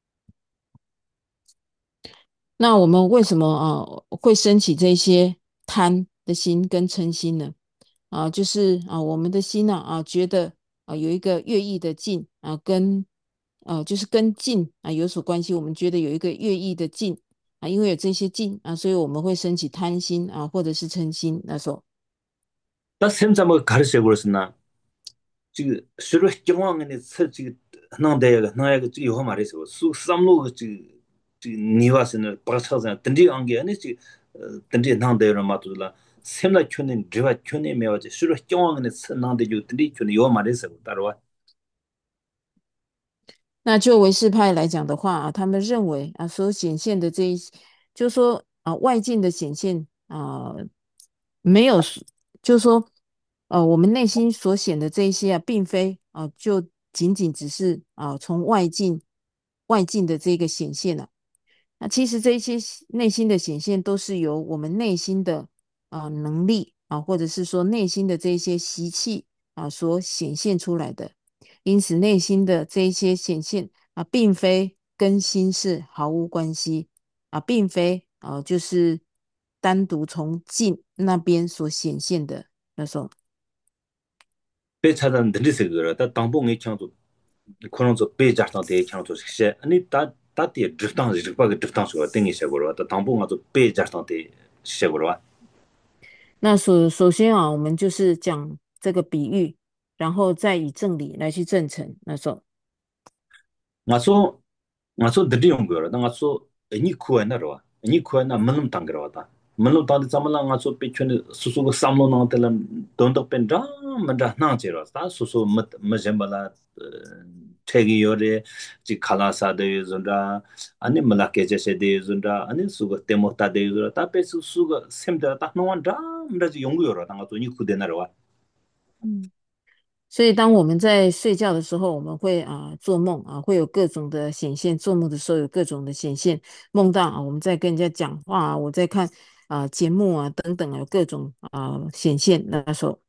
那我们为什么会升起这些贪的心跟嗔心呢？就是我们的心觉得有一个乐意的境跟就是跟境有所关系。我们觉得有一个乐意的境因为有这些境所以我们会升起贪心或者是嗔心那种。 다 셈자뭐 가르쳐 버렸으나 지금 서로 경황에 서 지금 나대가 나야가 지금 요 말해서 수 삼로 지금 니와스는 빠쳐서 든지 안게 아니 지금 든지 나대로 맞도록 셈라 촌에 드와 촌에 매워지 서로 경황에 서 나대 요 든지 촌에 요 말해서 따라와 那就唯识派来讲的话他们认为所显现的这一，就是说外境的显现没有，就是说我们内心所显的这一些并非就仅仅只是从外境的这个显现其实这一些内心的显现都是由我们内心的能力啊，或者是说内心的这一些习气所显现出来的。因此，内心的这一些显现并非跟心事毫无关系并非就是单独从境那边所显现的那种。 배 차단 들리세 그러 다 당봉이 창도 그런서 배 자상 대 창도 시 아니 다디 드ፍ당 드바가 드프당 소 땡이 셔고로 다 당봉아 배 자상 대 셔고로 那首先我们就是讲这个比喻，然后再以正理来去证成那种。 ngaso ngaso dadi yong gyo da ngaso ni kuwa na ro ni kuwa na manum tang gro da manum tang de zamala ngaso pe chune susu go samlo na tela don do pen da man da na je ro da susu mat ma jembala thegi yore ji khala sa de zunda ani mala ke je se de zunda ani su go temo ta de zunda ta pe su go sem da ta no wan da mra ji yong gyo ro da ngaso ni ku de na ro 所以，当我们在睡觉的时候，我们会做梦会有各种的显现；做梦的时候有各种的显现，梦到我们在跟人家讲话我在看节目等等有各种显现。那时候，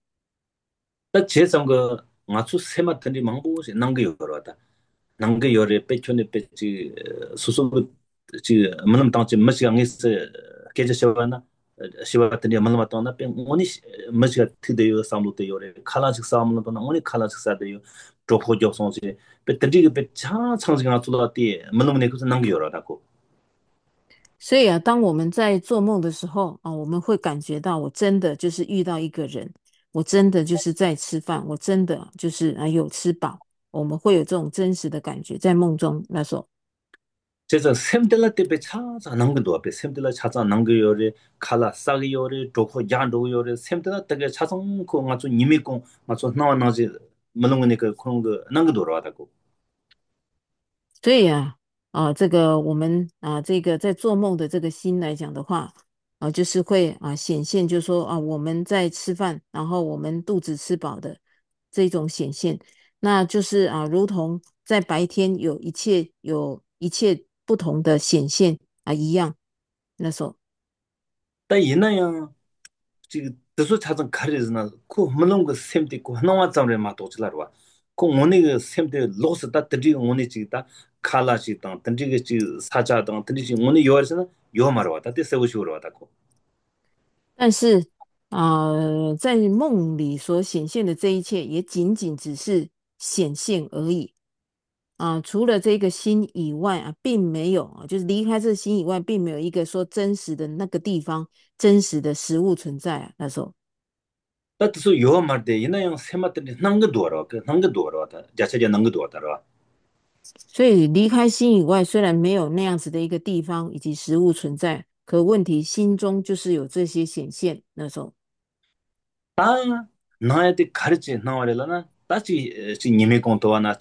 다 제성 그 맞추 세마 던지 망보시 난게 요러다 난게 요래 빼촌에 빼지 수수 지 만남 당치 머시강에서 계제셔바나 시바던지 만남 왔다나 빼 오니 머시가 트데요 삼로데 요래 칼라직 삼로도 오니 칼라직 사데요 조포 조송시 빼 던지 빼차 창지가 tul라티 만남네 그 난게 요러다고 所以当我们在做梦的时候我们会感觉到，我真的就是遇到一个人，我真的就是在吃饭，我真的就是有吃饱，我们会有这种真实的感觉，在梦中那时候。 제가 샘들라 때에 차자 난거도 앞에 샘들라 차자 난거 요래 칼라 싸기 요래 조코 야도 요래 샘들라 때에 차성 거 가지고 니미공 가지고 나와 나지 물론은 그 그런 거 난거도 돌아다고 所以这个我们这个在做梦的这个心来讲的话，就是会显现，就是说我们在吃饭，然后我们肚子吃饱的这种显现，那就是如同在白天有一切不同的显现一样。那时候， 다 이나야 지금 뜻을 찾은 가리즈나 그 물론 그 샘도 있고 하나와 잠을 막 도치라고 그 오늘 그 샘도 로스 다 드리 오늘 지다 칼라시 땅 던지 그 사자 땅 던지 오늘 요르스나 요 말어 왔다 때 세우시 왔다고 但是在梦里所显现的这一切，也仅仅只是显现而已。除了这个心以外并没有就是离开这个心以外，并没有一个说真实的那个地方，真实的实物存在那时候。 다 뜻을 요 말대 이나양 세마들이 난거 도와라 그 난거 도와라 자체가 난거 도와라 所以离开心以外，虽然没有那样子的一个地方以及实物存在，可问题心中就是有这些显现那时候。 다 나한테 가르치 나와래라나 다시 지 님의 공도와나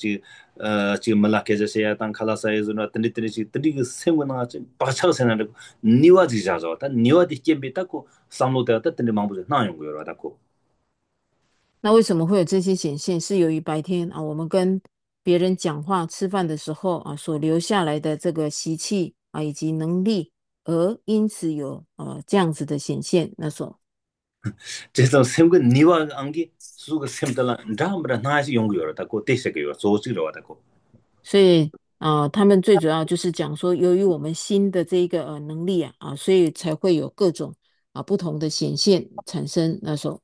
지 말라케제세야 땅 칼라사이즈나 든디든지 든디 생고나 지 바차세나를 니와지 자자 다 니와디 켐비다고 삼로되었다 든디 망부제 나용고요라다고 那为什么会有这些显现？是由于白天我们跟别人讲话、吃饭的时候所留下来的这个习气以及能力，而因此有这样子的显现。那所， 제가 생고 니와 안기 수가 샘달라 다음으로 나시 용고요라다고 대세게요 조지로다고 所以他们最主要就是讲说，由于我们新的这个能力所以才会有各种不同的显现产生。那时候。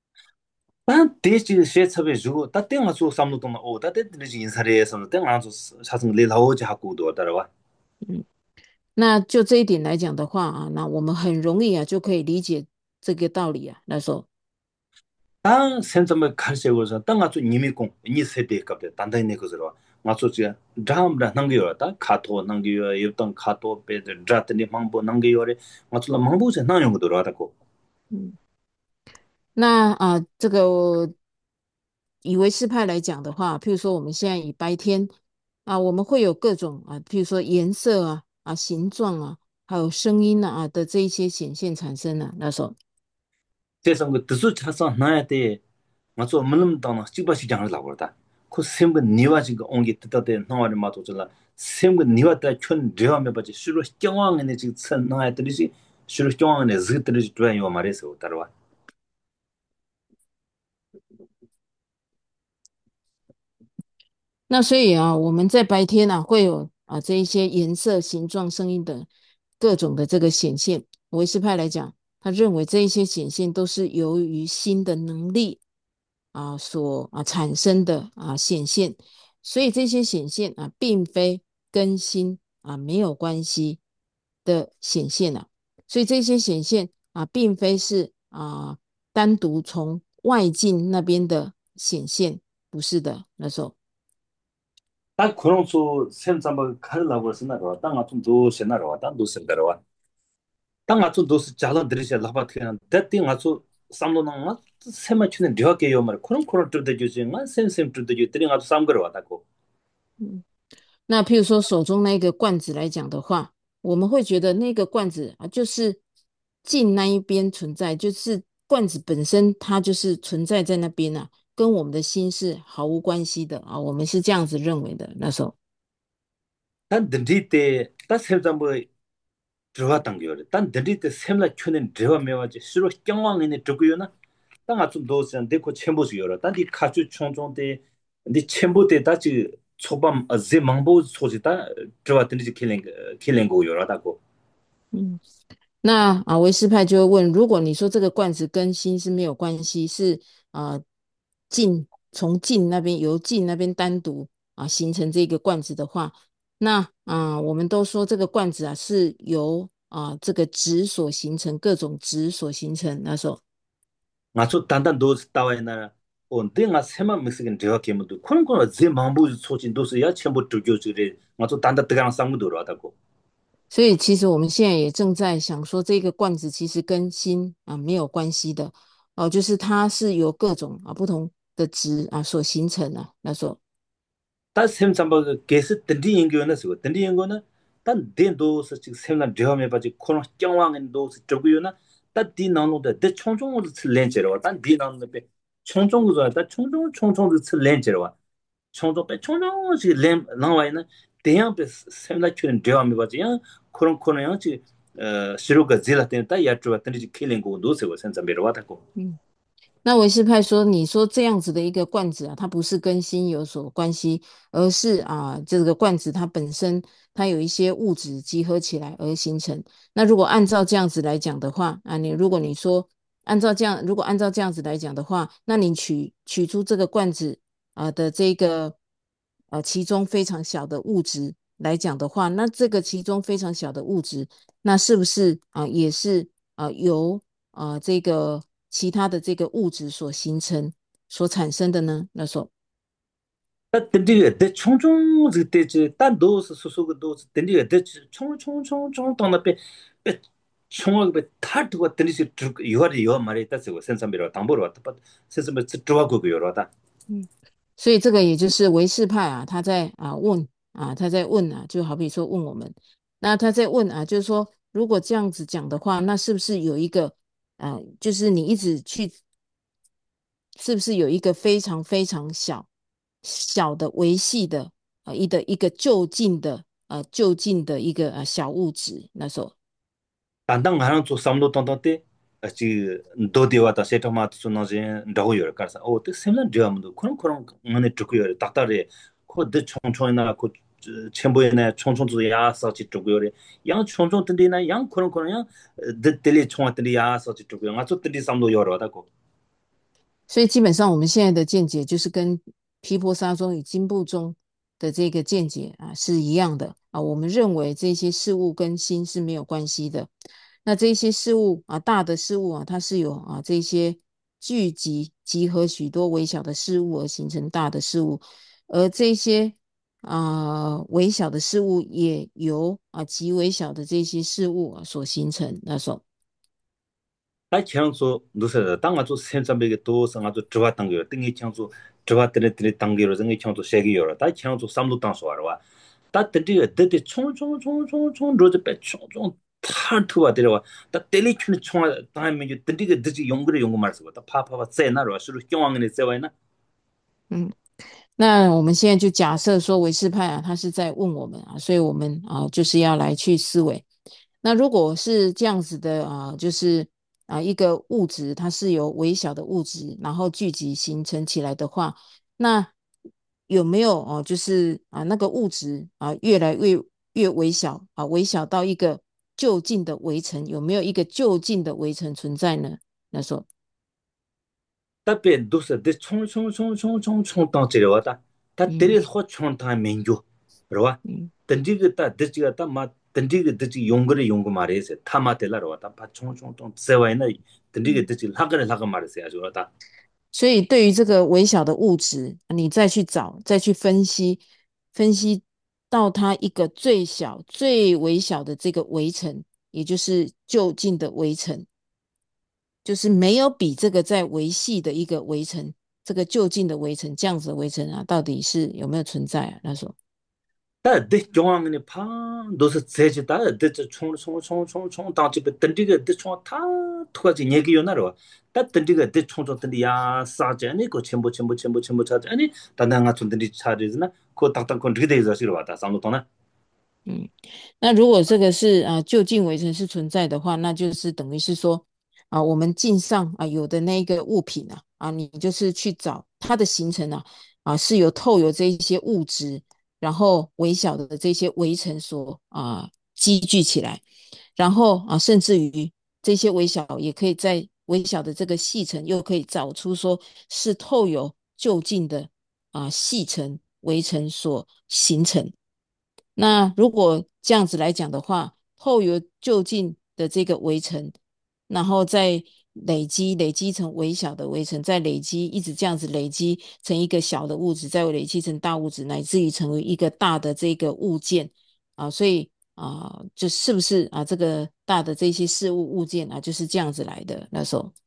난 대지 셰츠베 주고 다 땡아 주 삼노동 다 대지 인사리에서 땡아 주 사승 레라오지 하고도 따라와 嗯。那就这一点来讲的话那我们很容易就可以理解这个道理那时候。 다 센터에 칼세고서 땅아 주 니미공 니 세대 갑데 단단히 그거로 맞죠 지 다음라 남겨요다 카토 남겨요 이었던 카토 베드 드라트니 망보 남겨요래 맞죠 망보제 나용 것도 하다고 嗯。那这个以为师派来讲的话，譬如说我们现在以白天我们会有各种譬如说颜色形状还有声音的这一些显现产生那时候。 대선 그 뜻을 찾아서 나야 돼 맞죠 물론 땅아 찍바시 장을 나버다 그 sembu niwa jiga ongi tita de nawari mato zila semga niwa ta chun rewa me bache shiru kyawang ne chi tsan na ya tri si shiru kyawang ne zig tri twa yo mare so tarwa. 那所以啊，我们在白天啊会有啊这一些颜色、形状、声音的各种的这个显现。维斯派来讲，他认为这一些显现都是由于心的能力所产生的显现，所以这些显现并非跟心没有关系的显现所以这些显现并非是单独从外境那边的显现，不是的，那时候。 딱 그런 소 샘삼바 칼라고 쓰나로 땅아 좀 도시나로 땅 도시나로 땅아 좀 도시 잘은 들으셔 라바트는 대띵 아주 삼도는 세마치는 려게요 말 그런 뜻도 주지만 샘샘 뜻도 주더니 아주 삼거로 왔다고 嗯。那譬如说手中那个罐子来讲的话，我们会觉得那个罐子就是镜那一边存在，就是罐子本身它就是存在在那边跟我们的心是毫無关系的我们是这样子认为的那时候。 단 든디때 다 샘삼바 들어와 당겨요 단 든디때 샘라 켜는 들어와 매와지 수로 경왕이네 듣고요나 땅아 좀 도시한 데코 첨보지요라 단디 카주 총총데 근데 첨보데 다지 초밤 제 망보 소지다 들어와 든지 킬링 거요라다고 嗯。那维斯派就会问，如果你说这个罐子跟心是没有关系，是镜从镜那边由镜那边单独形成这个罐子的话，那我们都说这个罐子是由这个质所形成，各种质所形成。那时候， ngaso 단단 도스 따와이나 온데 nga sema mexican dewa kemudu kon kon ze mambu chochin dos ya chenbo tugyo chire ngaso 단단 뜨강 상무도 라다고 所以其实我们现在也正在想说，这个罐子其实跟心没有关系的就是它是由各种不同的质所形成的。那时候。 다 샘삼바 게스 든디 연구나 쓰고 든디 연구나 단 덴도 서치 샘나 dewa me 바지 kon kyang왕은 도스 저구요나 다디 나노데 데 총총으로 렌제로 단디 나노데 총총으로 다 총총으로 렌제로 총총 빼 총총이 렌 나와이나 대양 빼 샘나 추는 dewa me 바지 야 그런 코너야 지 시로가 질라텐다 야트와 든지 킬링고 도스고 센삼베로 와다고 嗯。那维斯派说，你说这样子的一个罐子它不是跟心有所关系，而是这个罐子它本身它有一些物质集合起来而形成。那如果按照这样子来讲的话如果你说如果按照这样子来讲的话，那你取出这个罐子的这个其中非常小的物质来讲的话，那这个其中非常小的物质，那是不是也是由这个其他的这个物质所形成、所产生的呢？那说， 든디가 대 총총 그때 딴 도스 소소가 도스 든디가 대 총총총총 동나페 빼 총을 빼 타트가 든디시 유아리 요 말이 따스고 센삼비로 담보로 왔다 센삼비 들어가고 그요로다 嗯。所以这个也就是维氏派他在问他在问就好比说问我们，那他在问就是说，如果这样子讲的话，那是不是有一个就是你一直去，是不是有一个非常非常小的维系的一个就近的一个小物质，那时候。 단당 하나 좀 삼도 동동때 지 도디와다 세토마트 소나제 nda고요 karsa o te semna diamdo 그런 ngane tuk요 딱다리 코드 총총이나 코 첨부에나 총총도 야서지 tuk요 양 총총 든디나 양 그런 양 데텔리 총한테 야서지 tuk요 ngaso 든디 삼도 요러다고 所以基本上我们现在的见解就是跟毗婆沙宗与经部宗的这个见解是一样的我们认为这些事物跟心是没有关系的。那这些事物大的事物它是有这些集合许多微小的事物而形成大的事物，而这些微小的事物也由极微小的这些事物所形成。那时候。 다 창소 누서 땅아 좀 센sam베게 또 상아도 들어와 당겨 등이 창소 들어와 때리 당겨로 등이 창소 세기요 다 창소 삼도 땅소 알아 다 때리 때리 총총총총총 로즈 빼 총총 타트와 데려와 다 때리 춘 총 다음에 이제 때리게 되지 용거를 용거 말서 다 파파파 세나로 수로 경왕에 세와이나 嗯。 那我们现在就假设说维氏派他是在问我们所以我们就是要来去思维。那如果是这样子的就是一个物质它是由微小的物质然后聚集形成起来的话，那有没有就是那个物质越来越微小微小到一个就近的围城，有没有一个就近的围城存在呢？那说， 답변 도서 대 총총총총총 땅지려와다 다 嗯 때릴 호 총탕 민주 그러와 嗯 던지겠다 드지겠다 마 던지게 드지 용거리 용거 말해서 타마텔라로와다 바 총총총 세와이나 던지게 嗯。 드지 하거를 하거 말해서 아주 그렇다 所以对于这个微小的物质，你再去找，再去分析，分析到它一个最小、最微小的这个微尘，也就是就近的微尘，就是没有比这个再微细的一个微尘，这个就近的微尘，这样子的微尘到底是有没有存在他说， 다 대종왕이 파 도서 세지 다 대저 총총총총총 땅집에 던지게 대총다 투가지 얘기요 나로 다 던지게 대총총 던디야 사자니 그 첨부 찾아 아니 단단한 던디 찾으나 그 딱딱 건드게 되서 싫어 왔다 상도도나 嗯。那如果这个是就近围城是存在的话，那就是等于是说我们镜上有的那个物品你就是去找它的形成是由透由这一些物质，然后微小的这些围城所积聚起来，然后甚至于这些微小也可以在微小的这个细层又可以找出说是透由就近的细层围城所形成。那如果这样子来讲的话，后由就近的这个围城，然后再累积成微小的围城，再累积一直这样子累积成一个小的物质，再累积成大物质，乃至于成为一个大的这个物件所以就是不是这个大的这些事物物件就是这样子来的那时候。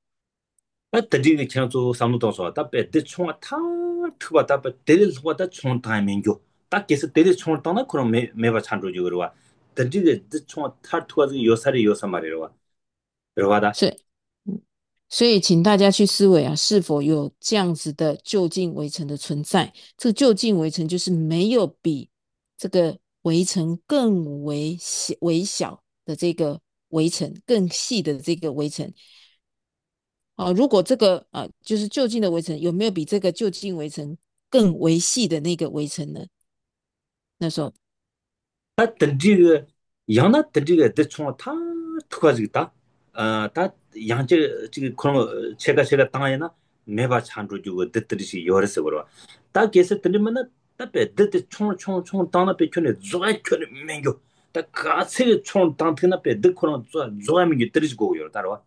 아 던지게 창조 삼도도서 다 배대 총아 타 트바 다 때릴 호다 총 타이밍교 딱 계속 때릴 총을 떠나 그럼 매바 찬조지 그러와 던지게 총아 타 투가지 요살이 요사 말이로와 그러와다 是，嗯，所以请大家去思维是否有这样子的就近围城的存在？这个就近围城就是没有比这个围城更微小的这个围城，更细的这个围城。如果这个就是就近的围城，有没有比这个就近围城更微细的那个围城呢？那时候， 다 던지게 양나 던지게 대 총아 타 투가지다 아다 양제 지금 그런 제가 당하나 매바 찬조지고 듣듯이 요래서 그러와 다 계속 던지면은 다 배드 총총총 당나 배편에 조아 켜는 맹교 다 가세 총 당트나 배드 그런 조아미기 들이고 요 따라와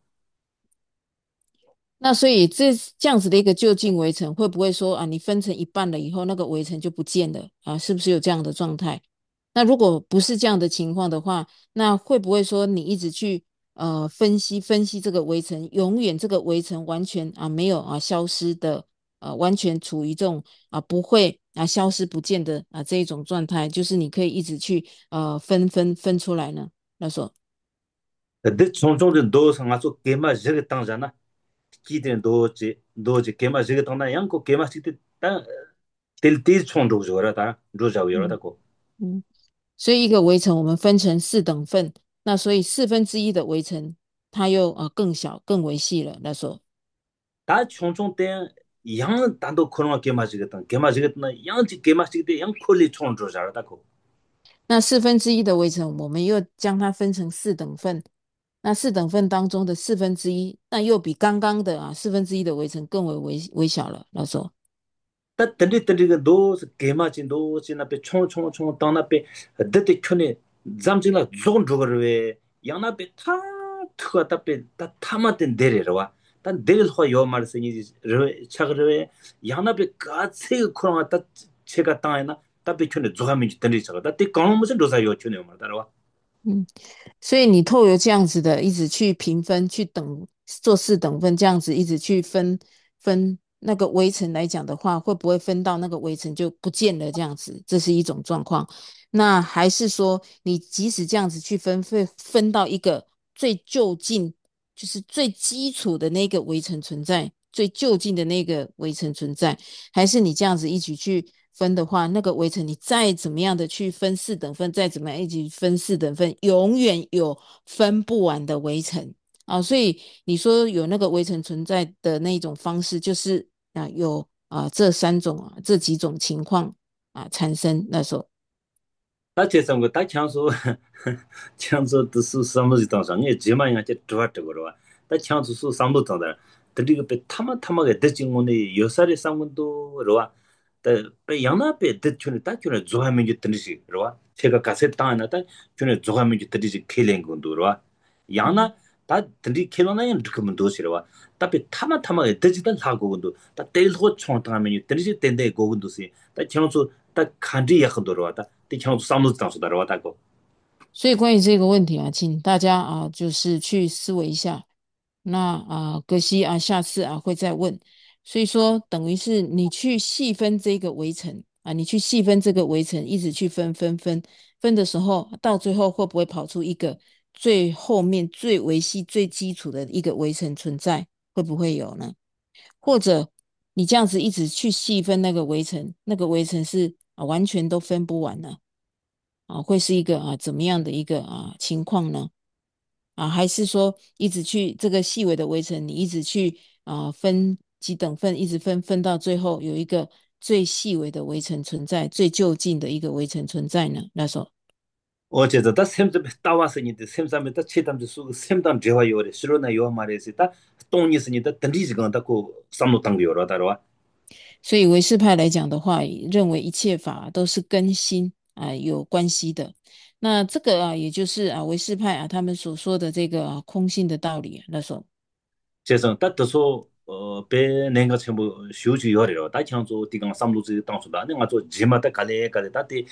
那所以这样子的一个就近围城，会不会说你分成一半了以后，那个围城就不见了是不是有这样的状态？那如果不是这样的情况的话，那会不会说你一直去分析这个围城，永远这个围城完全没有消失的完全处于这种不会消失不见的这一种状态，就是你可以一直去分出来呢？那说。 데 총총된 도 상아서 게마 저게 땅잖아 기된 도지 게마 저게 땅나 양고 게마 시티 땅 딜딜 총도 저라다 로자고 嗯 열다고 嗯。所以一个围城我们分成四等份，那所以1/4的围城它又更小更微细了。那说， 다 총총된 양 단도 코로나 게마 저게 땅 양지 게마 시티 양 콜리 총도 저라다고 那1/4的围城我们又将它分成四等份，那四等份当中的1/4，那又比刚刚的1/4的围城更为微小了。那说， 다 던디 도 게마진 도진 앞에 총총총 땅 앞에 데데 켜네 잠진라 존 저거를 양 앞에 타 트가 앞에 다 타마된 데려와 단 데릴 요 말씀이 차그르에 양 앞에 가세 코로나 다 제가 땅에나 답에 켜네 조가민지 던디 저거 다때 강원 무슨 로사 요 켜네 말다와 嗯。所以你透过这样子的，一直去评分，去做4等份，这样子一直去分那个围城来讲的话，会不会分到那个围城就不见了？这样子，这是一种状况。那还是说，你即使这样子去分，会分到一个最就近，就是最基础的那个围城存在？ 最就近的那个微尘存在，还是你这样子一起去分的话，那个微尘你再怎么样的去分四等份，再怎么样一起分四等份，永远有分不完的微尘啊。所以你说有那个微尘存在的那种方式，就是有这三种这几种情况产生那时候。 다 제삼 거다 창소 창소 뜻수 삼도지 당상 예 제마야 제 드와트 거와 다 창소 수 삼도 당다 드리고 베 타마게 대징원의 여살의 상문도 로와 다베 양나베 대춘에 다춘에 조하면지 드리시 로와 제가 가세 땅하나다 준에 조하면지 드리시 켈랭 건도로와 양나 다 드리 켈로나인 드크면 도시로와 다베 타마게 대지다 하고 건도 다 텔호 총탕하면이 드리시 텐데 고건도시 다 창소 다 칸지 약도로와 디抢上路当时的了，大哥。 所以关于这个问题请大家就是去思维一下。那可惜下次会再问。所以说，等于是你去细分这个围城你去细分这个围城，一直去分的时候，到最后会不会跑出一个最后面最维系最基础的一个围城存在？会不会有呢？或者你这样子一直去细分那个围城，那个围城是完全都分不完呢？会是一个怎么样的一个情况呢？还是说一直去这个细微的围城，你一直去分几等份，一直分到最后有一个最细微的围城存在，最就近的一个围城存在呢？那时候， 어제도 다 샘좀 따왔으니까 샘삼에 다 치담도 수 샘담 제와 요래 싫어나 요 말에서 다 똥이 있으니까 던지지 건다 고 삼노 당겨 요라다로 所以唯识派来讲的话，认为一切法都是跟心有关系的。那这个也就是唯识派他们所说的这个空性的道理那时候。 재성 따뜻소 배 내가 전부 휴지 요래로 다 창조 디강 삼도지 당수다 내가 저 지마다 갈래 다티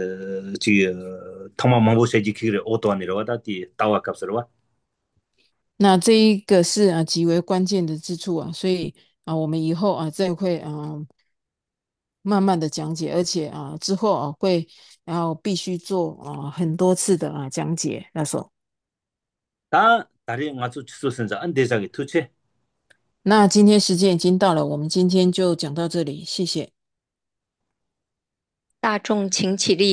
지 타마 망보세지 기를 오토안이로 다티 따와 값으로 那这一个是极为关键的之处所以我们以后再会慢慢的讲解，而且之后会然后必须做很多次的讲解。那时候， 다 다리 가서 추소선자 안 대자기 투체 那今天时间已经到了，我们今天就讲到这里，谢谢。 大众请起立。